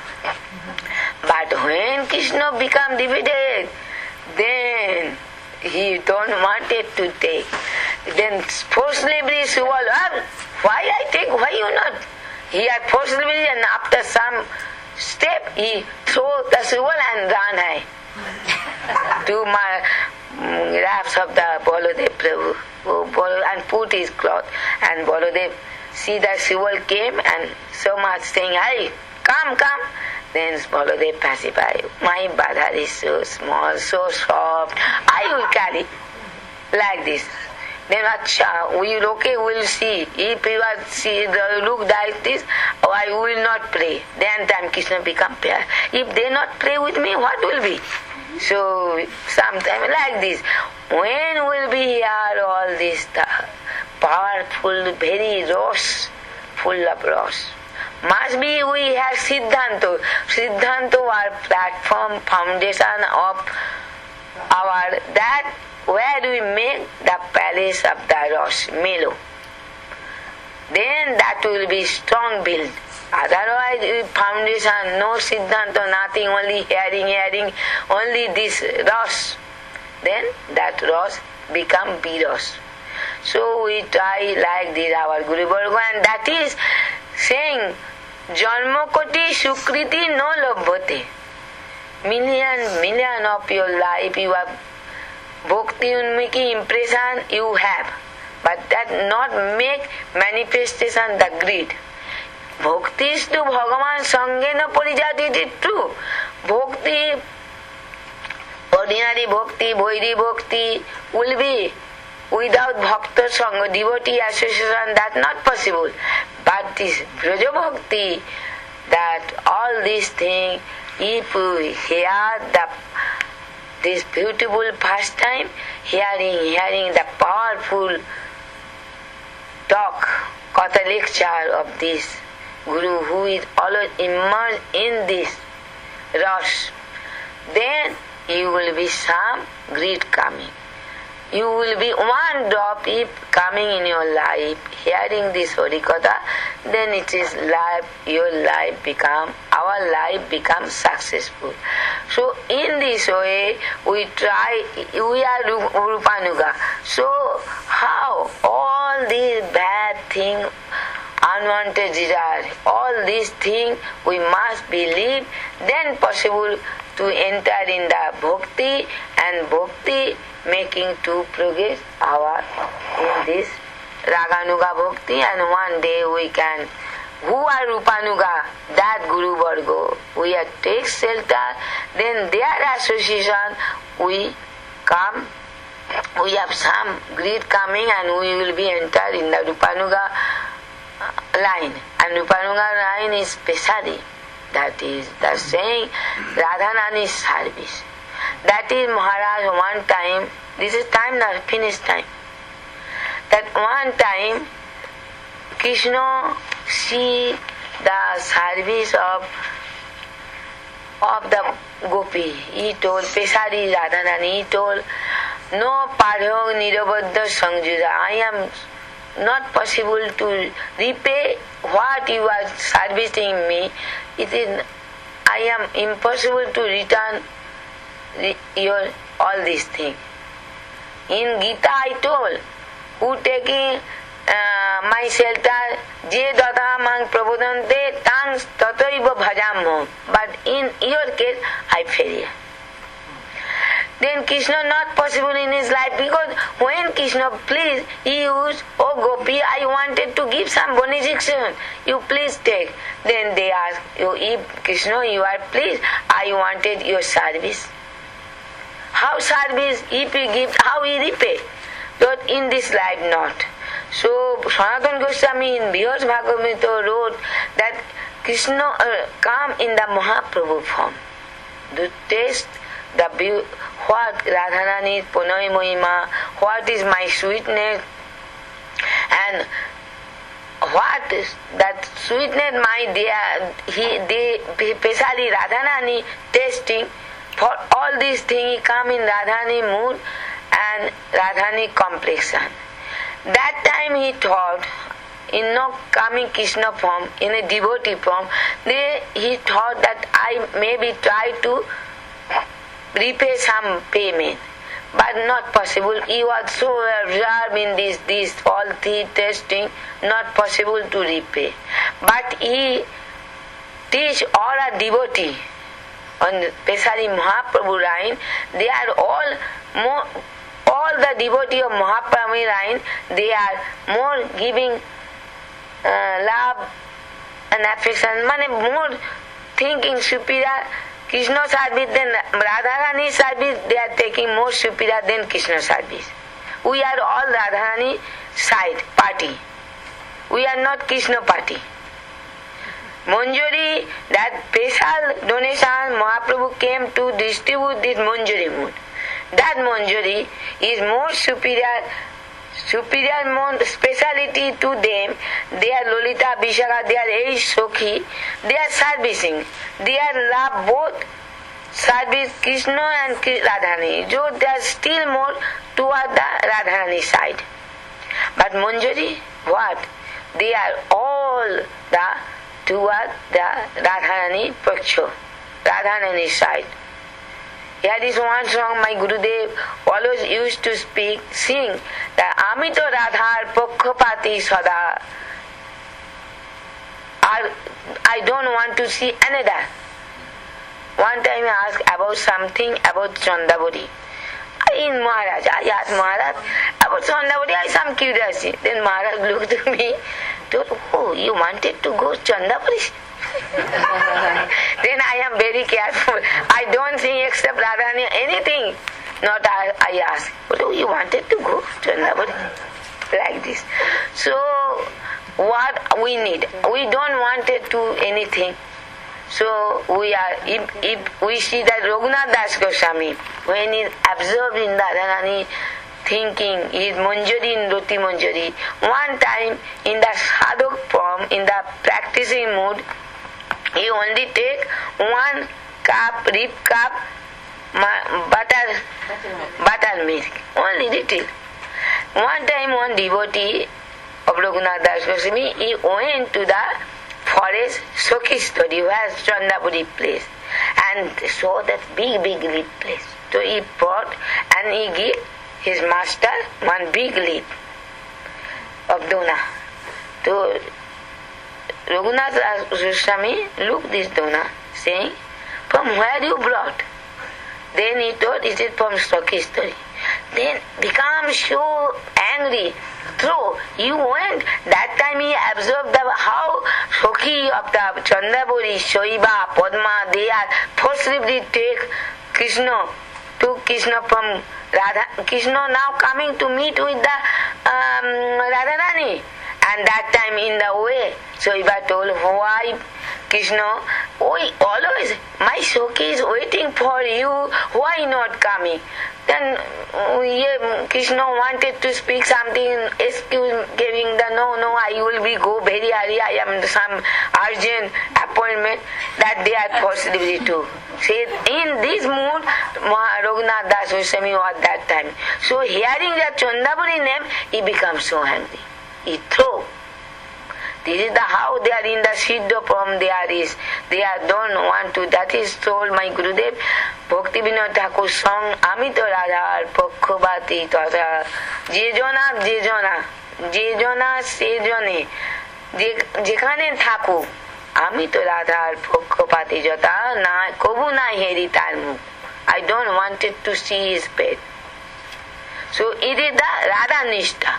But when Krishna become defeated, then he don't want it to take. Then forcibly Subal, ah, why I take, why you not? He had forcibly, and after some step he throw the Subal and run hai to my um, wraps of the Baladev Prabhu. Oh, Bal- and put his cloth, and Baladev see that Subal came and so much saying, hey, come, come. Then Baladev pacify, my Badhar is so small, so soft, I will carry like this. Then acha, we will okay, we will see. If you are see the look like this, oh, I will not pray. Then time Krishna become pure. If they not pray with me, what will be? So sometime like this. When will be here all this the powerful, very rose, full of rose? Must be we have Siddhanta. Siddhanta our platform, foundation of our that where we make the palace of the Rose, Melo. Then that will be strong build. Otherwise, foundation, no Siddhanta, nothing, only hearing, hearing, only this Rose. Then that Rose become Biros. So we try like this, our Guru Varga, and that is saying, Janmakoti Sukriti no labhate. Million, million of your life you have Bhakti Unmiki impression you have, but that not make manifestation the greed. Bhakti is to Bhagavan Sangena Parijati, it is true. Bhakti, ordinary Bhakti, Vairi Bhakti will be without Bhakta Sangha, devotee association, that not possible. But this Braja Bhakti, that all these things, if we hear the this beautiful pastime, hearing, hearing the powerful talk, Katha lecture of this Guru who is always immersed in this rush, then you will be some greed coming. You will be one drop if coming in your life, hearing this Harikatha, then it is life, your life become, our life becomes successful. So in this way, we try, we are Rupanuga. So how all these bad things, unwanted desire, all these things we must believe, then possible to enter in the bhakti, and bhakti making to progress our in this Raganuga bhakti, and one day we can, who are Rupanuga, that Guru Vargo, we are take shelter, then their association we come, we have some greed coming, and we will be entered in the Rupanuga line, and Rupanuga line is specially, that is the saying Radharani's service. That is Maharaj one time, this is time now, finished time. That one time Krishna see the service of of the Gopi. He told Pesari Radharani, he told, no parhog nirabadha sanjuda. I am not possible to repay what you are servicing me. It is, I am impossible to return your all these things. In Gita I told, who taking uh, my shelter, je dada mang prabodante tang tataiva bhajam. But in your case, I fail. Then Krishna not possible in his life, because when Krishna please, he used, oh Gopi, I wanted to give some benediction, you please take. Then they ask, you, if Krishna you are pleased, I wanted your service. How service, if you give, how he repay? But in this life not. So Sanatana Goswami in Bihas Bhagavata wrote that Krishna uh, come in the Mahaprabhu form to taste the beauty, what Radharani Punai Mohima, what is my sweetness, and what is that sweetness my dear, he, they, especially Radharani tasting, for all these things he come in Radharani mood and Radharani complexion. That time he thought, in no coming Krishna form, in a devotee form, they, he thought that I maybe try to repay some payment, but not possible. He was so absorbed in this, this all the testing, not possible to repay. But he teach all a devotee on especially Mahaprabhu line, they are all more, all the devotee of Mahaprabhu line, they are more giving uh, love and affection, mane more thinking superior Krishna service than Radharani service, they are taking more superior than Krishna service. We are all Radharani side party. We are not Krishna party. Manjari, that special donation Mahaprabhu came to distribute this Manjari mood. That Manjari is more superior, superior more speciality to them. They are Lolita, Vishaka, they are Eish, Sokhi. They are servicing. They are love both service Krishna and Radharani. So they are still more toward the Radharani side. But Manjari, what? They are all the toward the Radharani Paksha, Radharani side. Here is one song my Gurudev always used to speak, sing that Amito Radhar Pakkapati Sada. I don't want to see another. One time I asked about something about Chandaburi. In Maharaj, I asked Maharaj about Chandaburi, I had some curiosity. Then Maharaj looked at me, told, oh, you wanted to go Chandaburi? Then I am very careful. I don't think except Radharani anything. Not I, I ask, oh, you wanted to go Chandaburi? Like this. So, what we need? We don't want to do anything. So we are, if, if we see that Raghunath Das Goswami, when he absorbed in Radharani thinking, he is Manjari in Roti Manjari. One time in the sadhak form, in the practicing mood, he only take one cup, rib cup, butter, butter milk, only little. One time one devotee of Raghunath Das Goswami, he went to the forest Sokhi study where Chandaburi place and saw that big big leaf place. So he brought and he gave his master one big leaf of dona. So Raghunath Goswami looked this dona saying, from where you brought? Then he told, it is from Sokhi study. Then become so angry. So you went, that time he observed the, how Sokhi of the Chandaburi, Shoiba, Padma, they are forcibly take Krishna to Krishna from Radha. Krishna now coming to meet with the um, Radharani. And that time in the way, Shoiba told, why Krishna, oh, always my Sokhi is waiting for you, why not coming? Then uh, Krishna wanted to speak something, excuse, giving the no, no, I will be go very early, I am some urgent appointment that they are possibly to. See, in this mood, Raghunath Das Goswami was that time. So hearing the Chandaburi name, he becomes so angry. He threw. This is the how they are in the Siddha form there is. They are don't want to. That is told my Gurudev. Bhakti Vinod Thakur song Amito Radhar Pakkhabati Tata Jejona Jejona Jejona Sejone Jekhane Thakur Amito Radhar Pakkhabati Jata Na Kobu Na Heri Tarmu. I don't want it to see his pet. So it is the Radha Nishtha.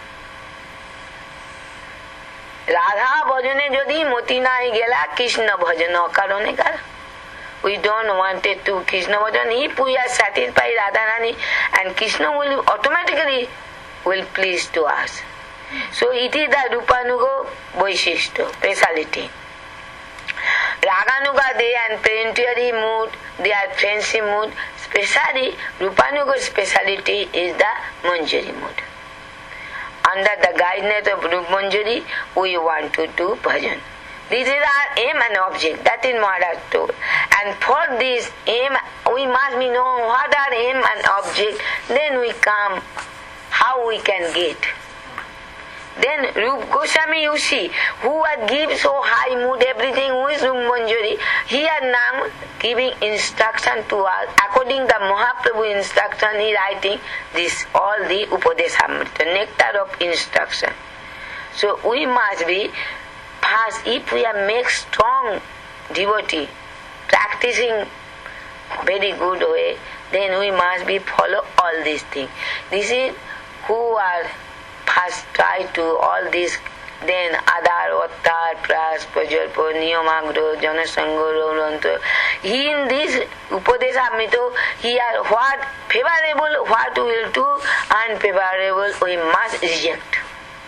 Radha ভজনে যদি মতি নাই গেলা কৃষ্ণ ভজন কারণে কার we don't want it to Krishna bhajan. If we are satisfied Radharani and Krishna will automatically will please to us. So it is the Rupanuga Vaishishto, speciality. Raganuga they and parentary mood, they are friendship mood. Especially Rupanuga speciality is the Manjari mood. Under the guidance of Rupa Manjari, we want to do bhajan. This is our aim and object. That is Maharaj told. And for this aim, we must be know what our aim and object. Then we come, how we can get. Then Rupa Goswami, you see, who had give so high mood, everything, who is Rupa Manjari, he had now giving instruction to us. According to the Mahaprabhu instruction, he writing this, all the Upadeshamrita, nectar of instruction. So we must be fast, if we are make strong devotee, practicing very good way, then we must be follow all these things. This is who are first try to all these. Then Adar, Vattar, Pras, Prajalpo, Niyamagro, Janasango, Ronto. In this Upadeshamrita, he are what favorable, what we will do, unfavorable, we must reject.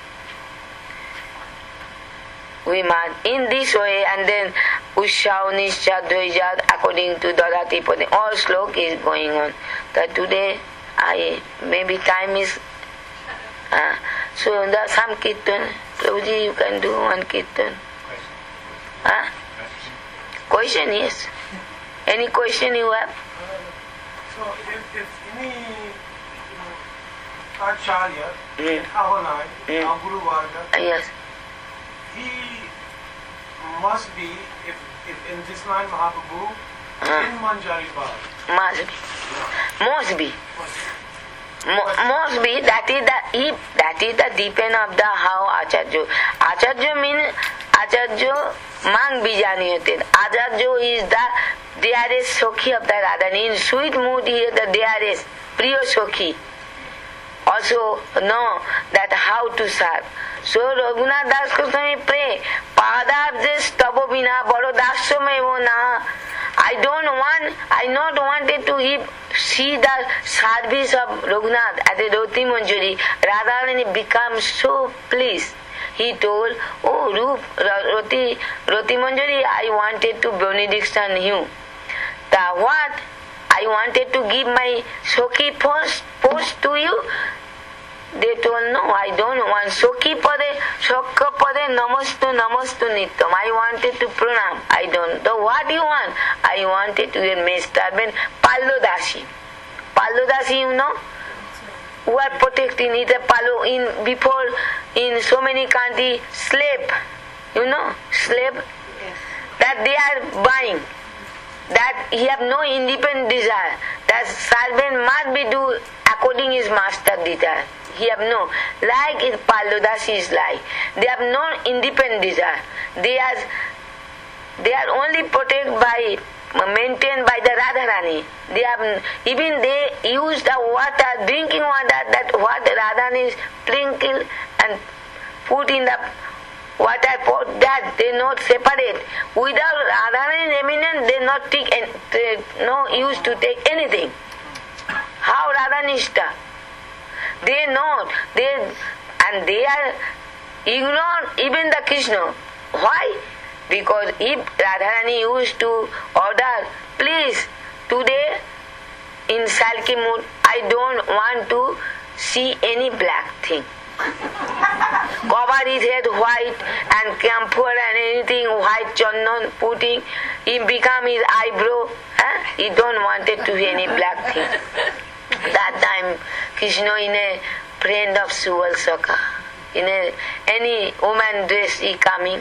We must in this way, and then Ushau, Nischa, Dvajat, according to Dadati Padi, all slok is going on. That today, I maybe time is. Uh, so there's some kirtan. Prabhuji, you can do one kirtan. Huh? Question, yes. Any question you have? So if, if any you know, Acharya mm. in our line, mm. our Guru Varga, Uh, yes. he must be, if, if in this line Mahaprabhu, uh. in Manjari Bhav. Must be. Must be. Must be. Must be, that is the if that is the depend of the how Acharya. Acharya means Acharya mang bijaniyated. Acharya is the dearest Sokhi of the Radhani. In sweet mood he is the dearest Priya Sokhi. Also know that how to serve. So Raghunath Das Goswami pray, Padabjes tabo bina baro dasyamevo na. I don't want, I not wanted to give, see the service of Raghunath at the Roti Manjari. Radharani becomes so pleased. He told, oh Rup, Roti, Roti Manjari, I wanted to benediction you. The what? I wanted to give my Sokhi post, post to you. They told, no, I don't want. Sokhi pade, Sokha pade, namastu, namastu nittam. I wanted to pranam. I don't. So what do you want? I wanted to get Master Ben Pallodasi. Pallodasi, you know? Who are protecting it, Palo in before in so many countries, slave. You know, slave. Yes. That they are buying. That he have no independent desire. That servant must be do according his master desire. He have no, like his Pallodasi is like. They have no independent desire. They are, they are only protected by, maintained by the Radharani. They have, even they use the water, drinking water, that what Radharani sprinkle and put in the water pot, that they not separate. Without Radharani eminence, they not take, they no use to take anything. How Radhanishta? They know, they and they are ignore even the Krishna. Why? Because if Radharani used to order, please, today in Salki mood, I don't want to see any black thing. Cover his head white and camphor and anything white chandan putting, he become his eyebrow. Huh? He don't wanted to see any black thing. That time Krishna in a friend of Suval Saka, in a, any woman dress he coming.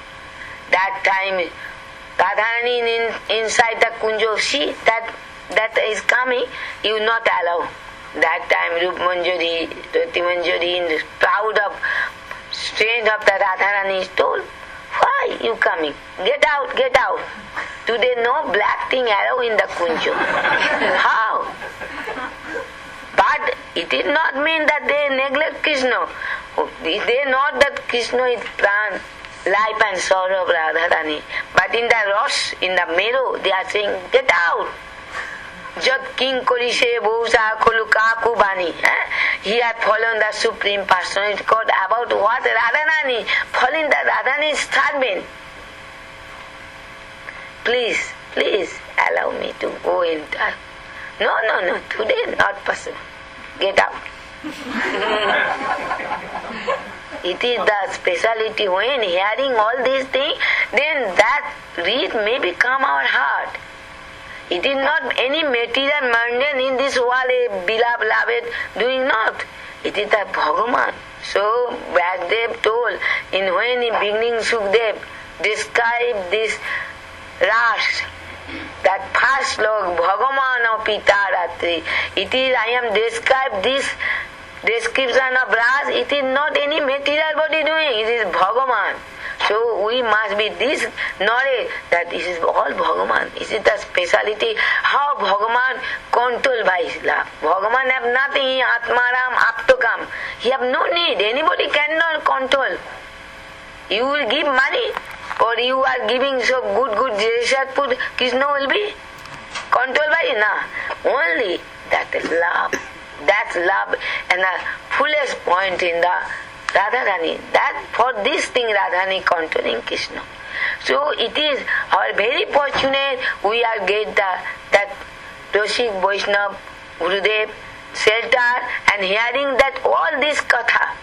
That time Radharani in, inside the Kunjo, see that that is coming, you not allow. That time Rup Manjari, Roti Manjari, in proud of strength of the Radharani is told, why you coming? Get out, get out. Today no black thing arrow in the Kunjo. How? But it did not mean that they neglect Krishna. They know that Krishna is pran, life and sorrow of Radharani. But in the Rosh, in the Meru, they are saying, get out. Jat king korise bhusa kholukaku bani. He had fallen the Supreme Personality God about what Radharani, falling the Radharani's servant. Please, please allow me to go enter. No, no, no, today not possible. Get out. It is the speciality when hearing all these things, then that read may become our heart. It is not any material mundane in this world a beloved doing not. It is the Bhagavan. So Vyasdev told in when in beginning Sukdev described this Ras, that first slok, Bhagavan of Pita Ratri. It is, I am described this description of Ras, it is not any material body doing, it is Bhagavan. So So we must be this knowledge that this is all Bhagavan. This is the speciality how Bhagavan controlled by his love. Bhagavan have nothing. He Atmaram Aptokam. He have no need. Anybody cannot control. You will give money or you are giving so good good Jeshat food, Krishna will be controlled by you. Nah. Only that love. That's love and the fullest point in the Radharani. That for this thing Radharani controlling Krishna. So it is our very fortunate we are get the that Rashik Vaishnav Gurudev shelter and hearing that all this katha.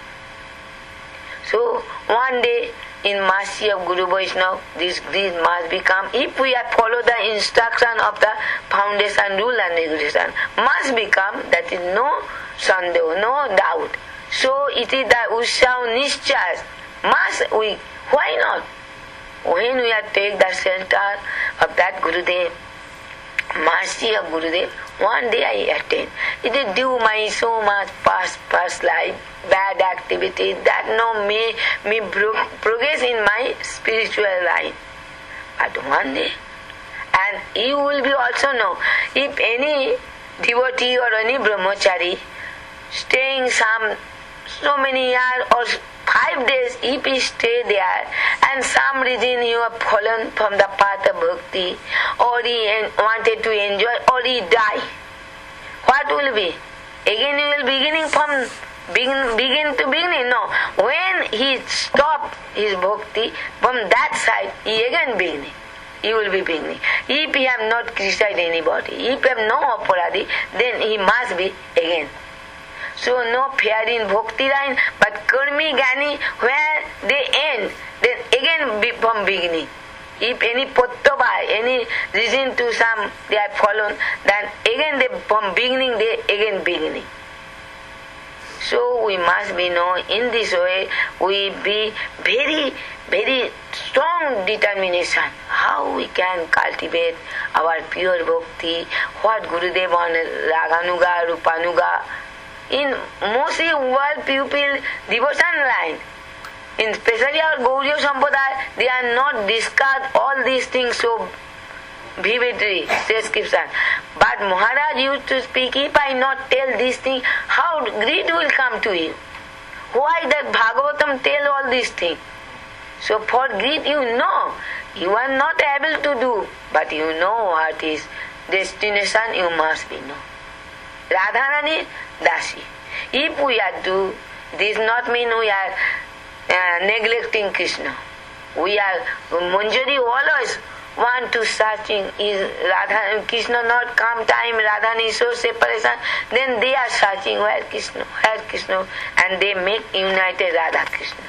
So one day in mercy of Guru Vaishnav, this this must become, if we have follow the instruction of the foundation rule and regulation, must become, that is no sandeho, no doubt. So it is the Ushau Nischas. Must we, why not? When we are take the shelter of that Gurudev, mercy of Gurudev, one day I attain. It is due my so much past past life, bad activity that no may me pro- progress in my spiritual life. But one day, and you will be also know, if any devotee or any brahmachari staying some so many years or five days, if he stay there and some reason you have fallen from the path of bhakti or he en- wanted to enjoy or he die, what will be? Again he will beginning from begin, begin to beginning. No. When he stop his bhakti from that side, he again beginning. He will be beginning. If he have not criticized anybody, if he have no aparadi, then he must be again. So no fear in bhakti line, but karmi gani, where they end, then again be from beginning. If any pottobhai, any reason to some they have fallen, then again they from beginning they again beginning. So we must be know in this way we be very very strong determination how we can cultivate our pure bhakti, what Gurudev on Raganuga, Rupanuga. In mostly world pupil devotion line, in especially our Gauriya Sampradaya, they are not discussed all these things so vividly, description. But Maharaj used to speak, if I not tell this thing, how greed will come to you? Why that Bhagavatam tell all these things? So for greed you know, you are not able to do, but you know what is destination, you must be know. Radharani Dasi. If we are do, this not mean we are uh, neglecting Krishna. We are, Manjari always want to searching, is Radha, Krishna not come time, Radharani so separation, then they are searching where Krishna, where Krishna, and they make united Radha Krishna.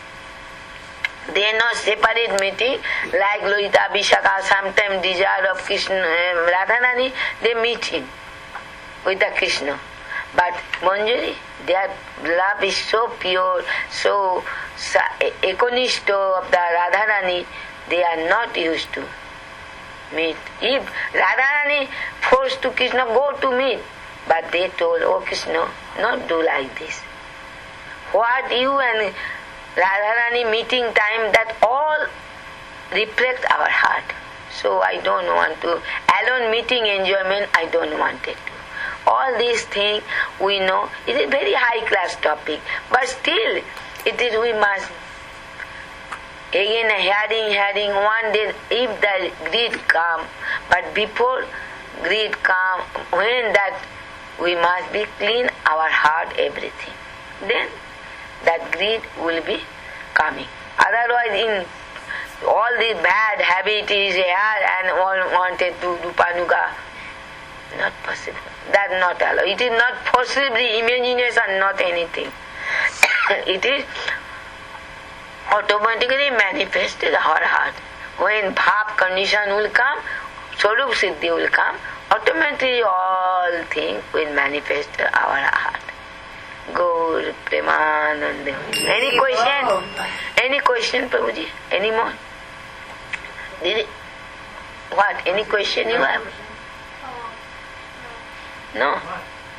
They are not separate meeting like Lohita, Vishaka, sometimes desire of Krishna, uh, Radharani, they meet him with the Krishna. But Manjari, their love is so pure, so ekonishto of the Radharani, they are not used to meet. If Radharani forced to Krishna, go to meet, but they told, oh Krishna, not do like this. What you and Radharani meeting time, that all reflect our heart. So I don't want to, alone meeting enjoyment, I don't want it to. All these things we know, it is very high class topic, but still it is we must again hearing, hearing one day if the greed come, but before greed come, when that we must be clean our heart, everything. Then that greed will be coming. Otherwise in all the bad habit is here and all wanted to do panuga, not possible. That not allowed. It is not possibly imagination, not anything. It is automatically manifested our heart. When bhav condition will come, Swarup Siddhi will come, automatically all things will manifest our heart. Gaur Premanande. Any question? Any question, Prabhuji? Any more? Did it? What? Any question you have? No.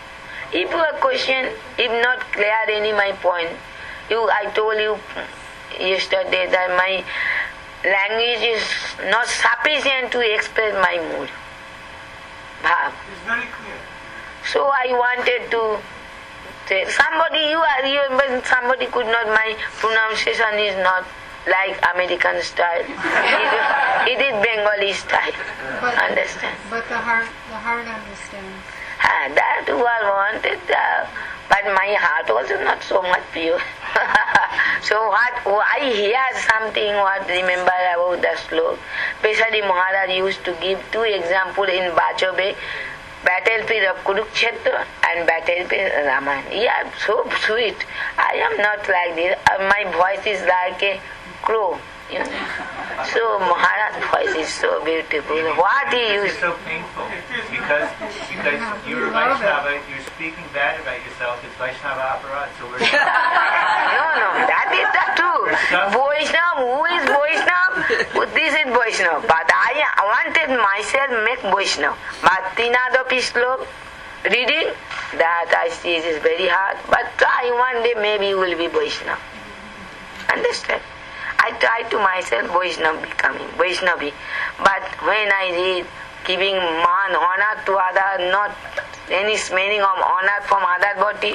If you have question, if not clear any my point, you I told you yesterday that my language is not sufficient to express my mood. Bhav. It's very clear. So I wanted to say, somebody, you are you, but somebody could not, my pronunciation is not like American style. It, it is Bengali style. But, Understand? But the heart, the heart understands. Ah, that who I wanted, uh, but my heart was not so much pure. So what I hear something, what remember about the slok. Especially Maharaj used to give two examples in Bachobe, battlefield of Kurukshetra and battlefield of Ramayana. Yeah, so sweet. I am not like this. Uh, my voice is like a crow. You know. So Maharaj's voice is so beautiful. What he used. It's so painful because because you're a Vaishnava, you're speaking bad about yourself. It's Vaishnava aparat, so we're. No, no, that is the truth. Vaishnava, who is Vaishnava? This is Vaishnava. But I wanted myself make Vaishnava. But Tinadapi Slok, reading, that I see it is very hard. But try one day, maybe you will be Vaishnava. Understand? I try to myself Vaishnava becoming, Vaishnavi. But when I read giving man honor to other, not any smelling of honor from other body,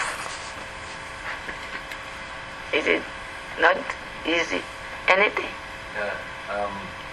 it is not easy. Anything. Uh, um,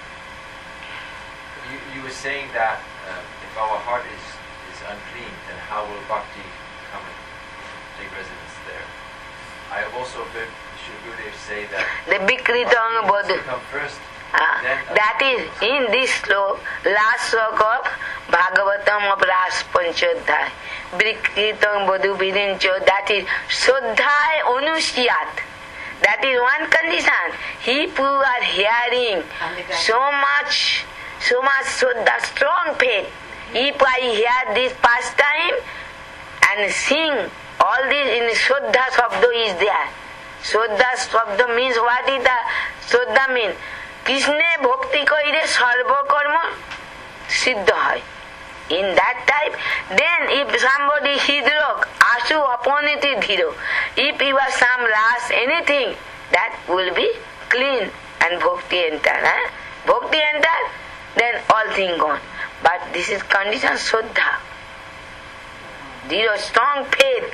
you, you were saying that uh, if our heart is, is unclean, then how will bhakti come and take residence there? I have also heard Shri Gurudev say that the Bikritang Bodhu. come first. Ah, that is in this slok, last slok of Bhagavatam of Ras Panchodhyay. Bikritang Bodhu Vidincho, that is Sodhai Onusyat. That is one condition. He who are hearing so much, so much Sodha, strong faith. If I hear this pastime and sing, all this in Sodha Sabdo is there. Sodha Sabda means, what is the Sodha mean? Krishna bhakti koire sarva karma siddha hai. In that type, then if somebody hidrok, asu aponiti dhiro, if you are some ras, anything, that will be clean and bhakti enter. Eh? Bhakti enter, then all thing gone. But this is condition Sodha. Dhiro, strong faith.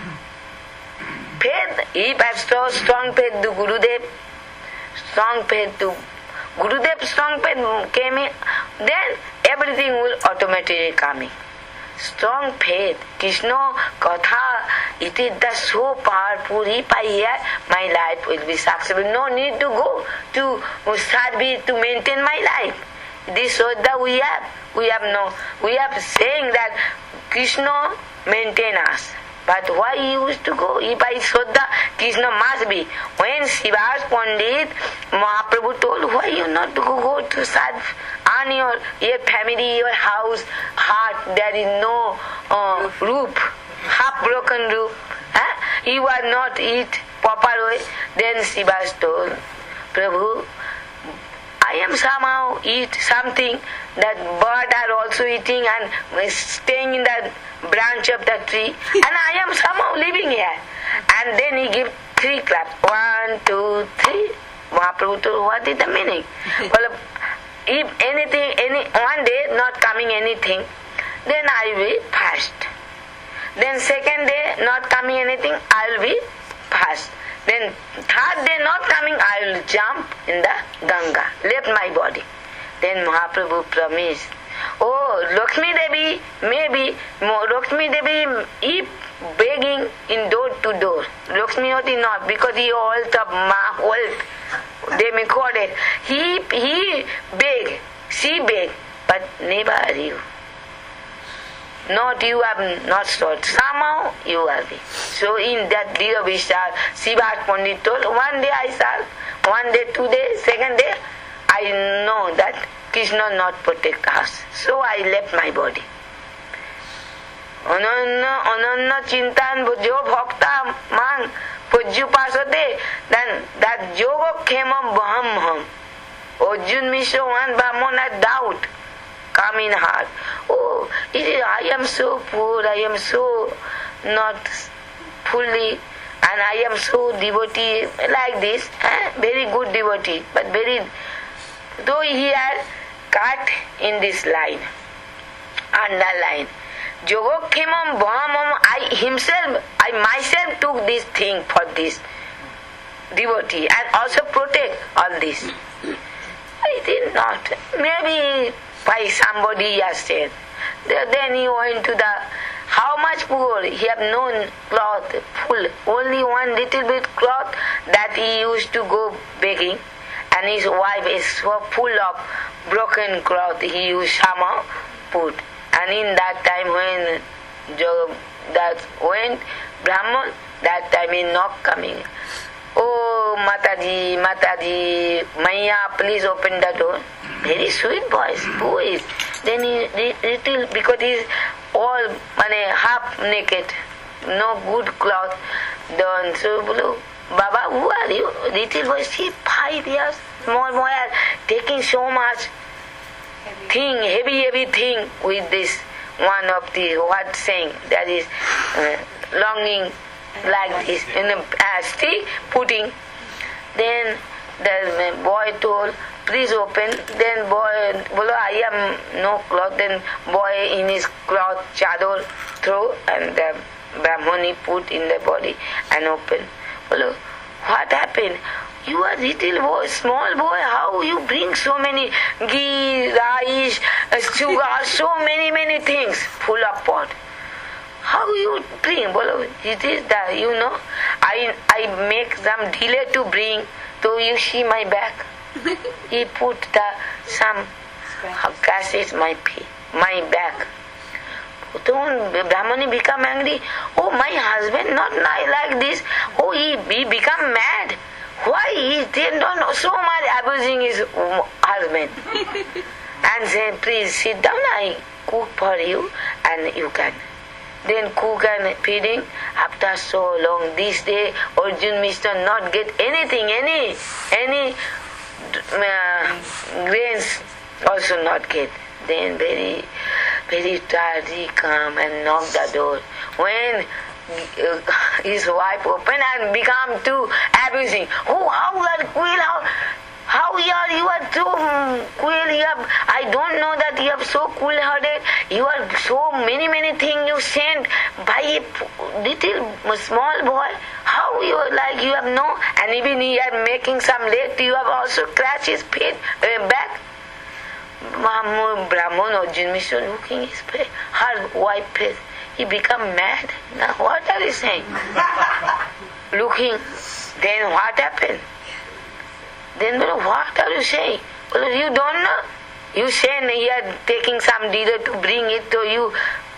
Faith, if I have so strong faith to Gurudev, strong faith to Gurudev, strong faith came in, then everything will automatically come in. Strong faith, Krishna Katha, it is the so powerful. If I hear, my life will be successful. No need to go to Sarvi to maintain my life. This Sodha we have. We have no, we have saying that Krishna maintain us. But why you used to go? If I Sodha, Krishna must be. When Srivas Pandit Mahaprabhu told, why you not to go, go to Sadh, on your, your family, your house, heart, there is no uh, roof, half broken roof. Huh? You are not eat proper way. Then Srivas told, Prabhu, I am somehow eat something that bird are also eating and staying in the branch of the tree, and I am somehow living here. And then he give three claps. One, two, three. Mahaprabhu told, what is the meaning? Well, if anything, any one day not coming anything, then I will fast. Then second day not coming anything, I will be fast. Then third day not coming, I will jump in the Ganga, left my body. Then Mahaprabhu promised, oh, Lakshmi Devi, maybe, Lakshmi Devi, if begging in door to door, Lakshmi Devi not, because he all the ma, all, they may call it. He, he beg, she beg, but never you. Not you have not sought. Somehow you are be. So in that Dira Vishal, Srivas Pandit told, one day I saw, one day, two days, second day, I know that Krishna not protect us. So I left my body. Ananya, ananya chintan jo bhakta mang pujyu pasate, then that yoga khemam baham ham. Arjun Mishra one Brahmana doubt come in heart. Oh, it is, I am so poor, I am so not fully and I am so devotee like this, eh? Very good devotee, but very, though he had cut in this line, underline. Yogokhemam Bhamam, I himself, I myself took this thing for this devotee and also protect all this. I did not. Maybe by somebody has said. Then he went to the, how much poor? He have no cloth, full, only one little bit cloth that he used to go begging, and his wife is so full of broken cloth he used somehow put. And in that time when Job, that went Brahman, that time is not coming. Oh, Mataji, Mataji, Maya, please open the door. Very sweet voice. Who is? Then he little, because he is all mane, half naked, no good cloth done. So, Baba, who are you? Little voice, she five years, small boy, are taking so much thing, heavy, heavy thing with this one of the what saying, that is uh, longing like this in a uh, stick putting. Then the boy told, please open. Then boy, bolo, I am no cloth. Then boy in his cloth chador throw, and the Brahmani put in the body and open. Bolo, what happened? You are little boy, small boy, how you bring so many ghee, rice, sugar, so many, many things, full of pot. How you bring? Bolo, it is that, you know, I I make some delay to bring, so you see my back. He put the some gases my pee, my back. So Brahmani become angry. Oh, my husband not like this. Oh, he, he become mad. Why he did not know so much abusing his husband? And say, please sit down, I cook for you and you can. Then cook and feeding. After so long, this day, Arjun Mishra not get anything, any, any uh, grains also not get. Then very, very tired, he come and knock the door. When uh, his wife open and become too abusing. Oh, how you are cool, how, how you are, you are so cool, you have, I don't know that you are so cool-hearted, you are so many, many things you sent by a little small boy. How you are like, you have no, and even he are making some leg, you have also scratched his feet, uh, back. Brahman Arjun Mishra looking his face, her wife face, he become mad. Now what are you saying? Looking, then what happened? Then what are you saying? Well, you don't know. You say you are taking some dealer to bring it to you,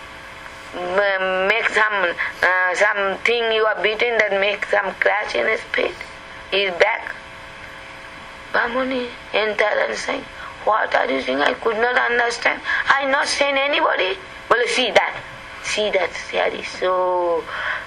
make some uh, something you are beaten that make some crash in his feet, his back. Brahmani enter and saying, what are you saying? I could not understand. I not saying anybody. Well, see that. See that there is so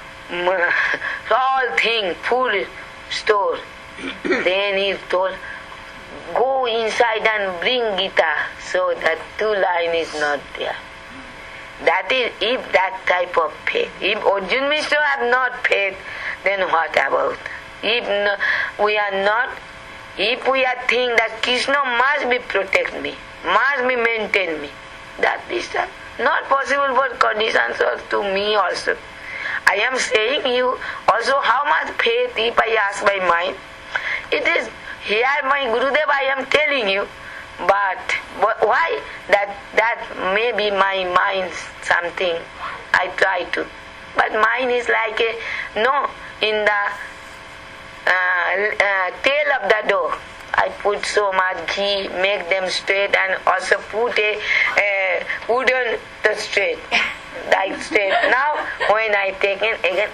all thing full store. Then he told, go inside and bring Gita, so that two line is not there. That is, if that type of faith. If Arjun Mishra have not faith, then what about? If no, we are not, if we are think that Krishna must be protect me, must be maintain me, that is not possible for conditions to me also. I am saying you also how much faith if I ask by mind. It is here my Gurudev I am telling you, but why that that may be my mind something I try to, but mine is like a no in the uh, uh, tail of the door. I put so much ghee, make them straight, and also put a, a wooden the straight, like straight. Now when I take it again,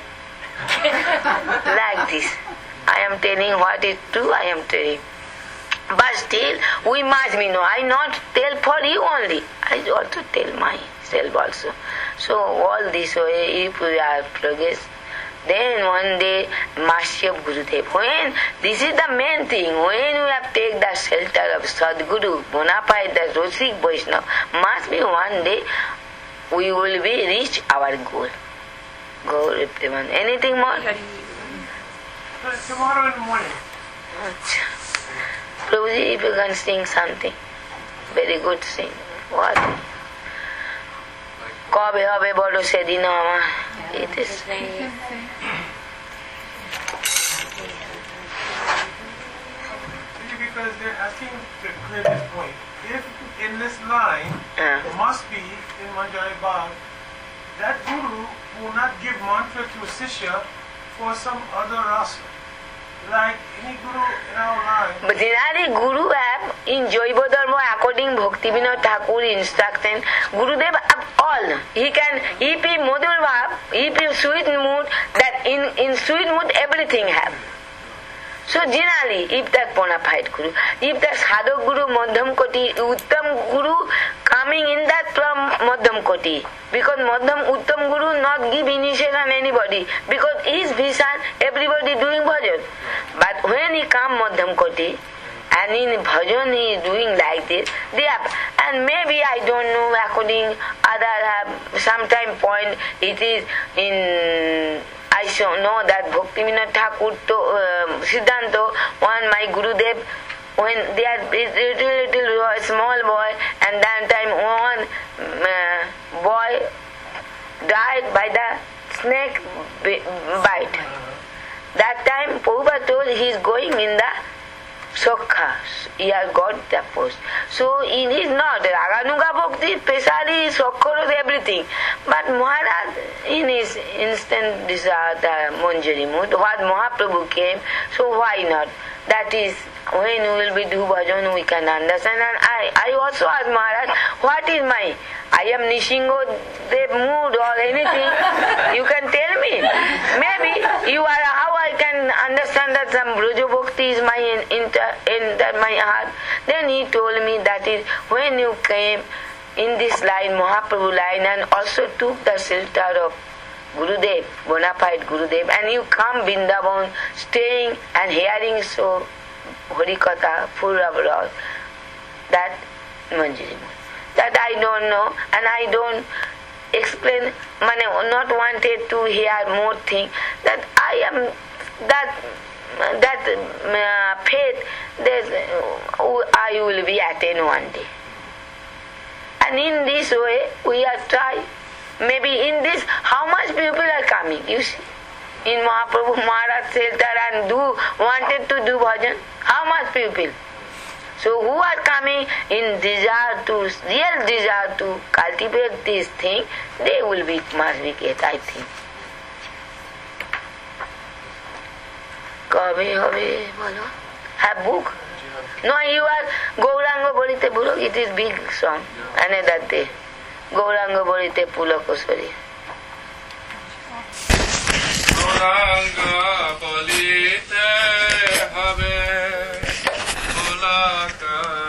like this, I am telling what is true. I am telling, but still we must be know. I not tell for you only. I also tell myself also. So all this way, if we are progress. Then one day, Master Gurudev, when this is the main thing, when we have taken the shelter of Sadguru, Bonafide, the Rosik Vaishnava, must be one day we will be reach our goal. Go, Riptiman. Anything more? tomorrow in the morning. Acha. Prabhuji, if you can sing something, very good sing. What? কবে হবে বলো সেদিন আমার it is because they're asking to clear this point. If in this line uh. must be in Manjari Bagh, that guru will not give mantra to a Sishya for some other rasa. Like any guru in our line. But generally, Guru have in Jaiva Dharma, according Bhaktivinoda Thakur instruction, Gurudev have all. He can, if he modul bhav, if he sweet mood, that in, in sweet mood everything have. So generally, if that bona fide Guru, if that Sadhak Guru, Madhyam Koti, Uttam Guru coming in that from Madhyam Koti, because Madhyam Uttam Guru not give initiation on anybody, because his vision, everybody doing bhajan. But when he come Madhyam Koti, and in bhajan he is doing like this, they have, and maybe I don't know, according other have sometime point, it is in I show know that Bhaktivinoda Thakur to uh, Siddhanta, one my Gurudev, when they are little, little boy, small boy, and that time one uh, boy died by the snake bite. That time Prabhupada told he is going in the Sokha, he has got the post. So it is not Raganuga Bhakti, especially Sokha everything. But Maharaj, in his instant desire, the Manjari mood, what Mahaprabhu came, so why not? That is, when we will be do bhajan, we can understand. And I, I also ask Maharaj, what is my, I am Nishingo Dev mood or anything, you can tell me. Maybe you are, how I can understand that some Braja Bhakti is my in, in, in that my heart. Then he told me that is, when you came in this line, Mahaprabhu line, and also took the shelter of Gurudev, bona fide Gurudev, and you come Vrindavan, staying and hearing so Harikatha, full of love, that Manjari. That I don't know, and I don't explain, not wanted to hear more thing, that I am, that that uh, faith, that uh, I will be attained one day. And in this way, we are trying. Maybe in this, how much people are coming, you see. In Mahaprabhu Maharaj shelter and do, wanted to do bhajan, how much people? So who are coming in desire to, real desire to cultivate this thing, they will be, must be get, I think. Kabe hobe, bolo. Have book? No, you are Gauranga Borite Pulak, it is big song. Another day. Gauranga Borite Pulakoswari. Gauranga Borite Habe Pulaka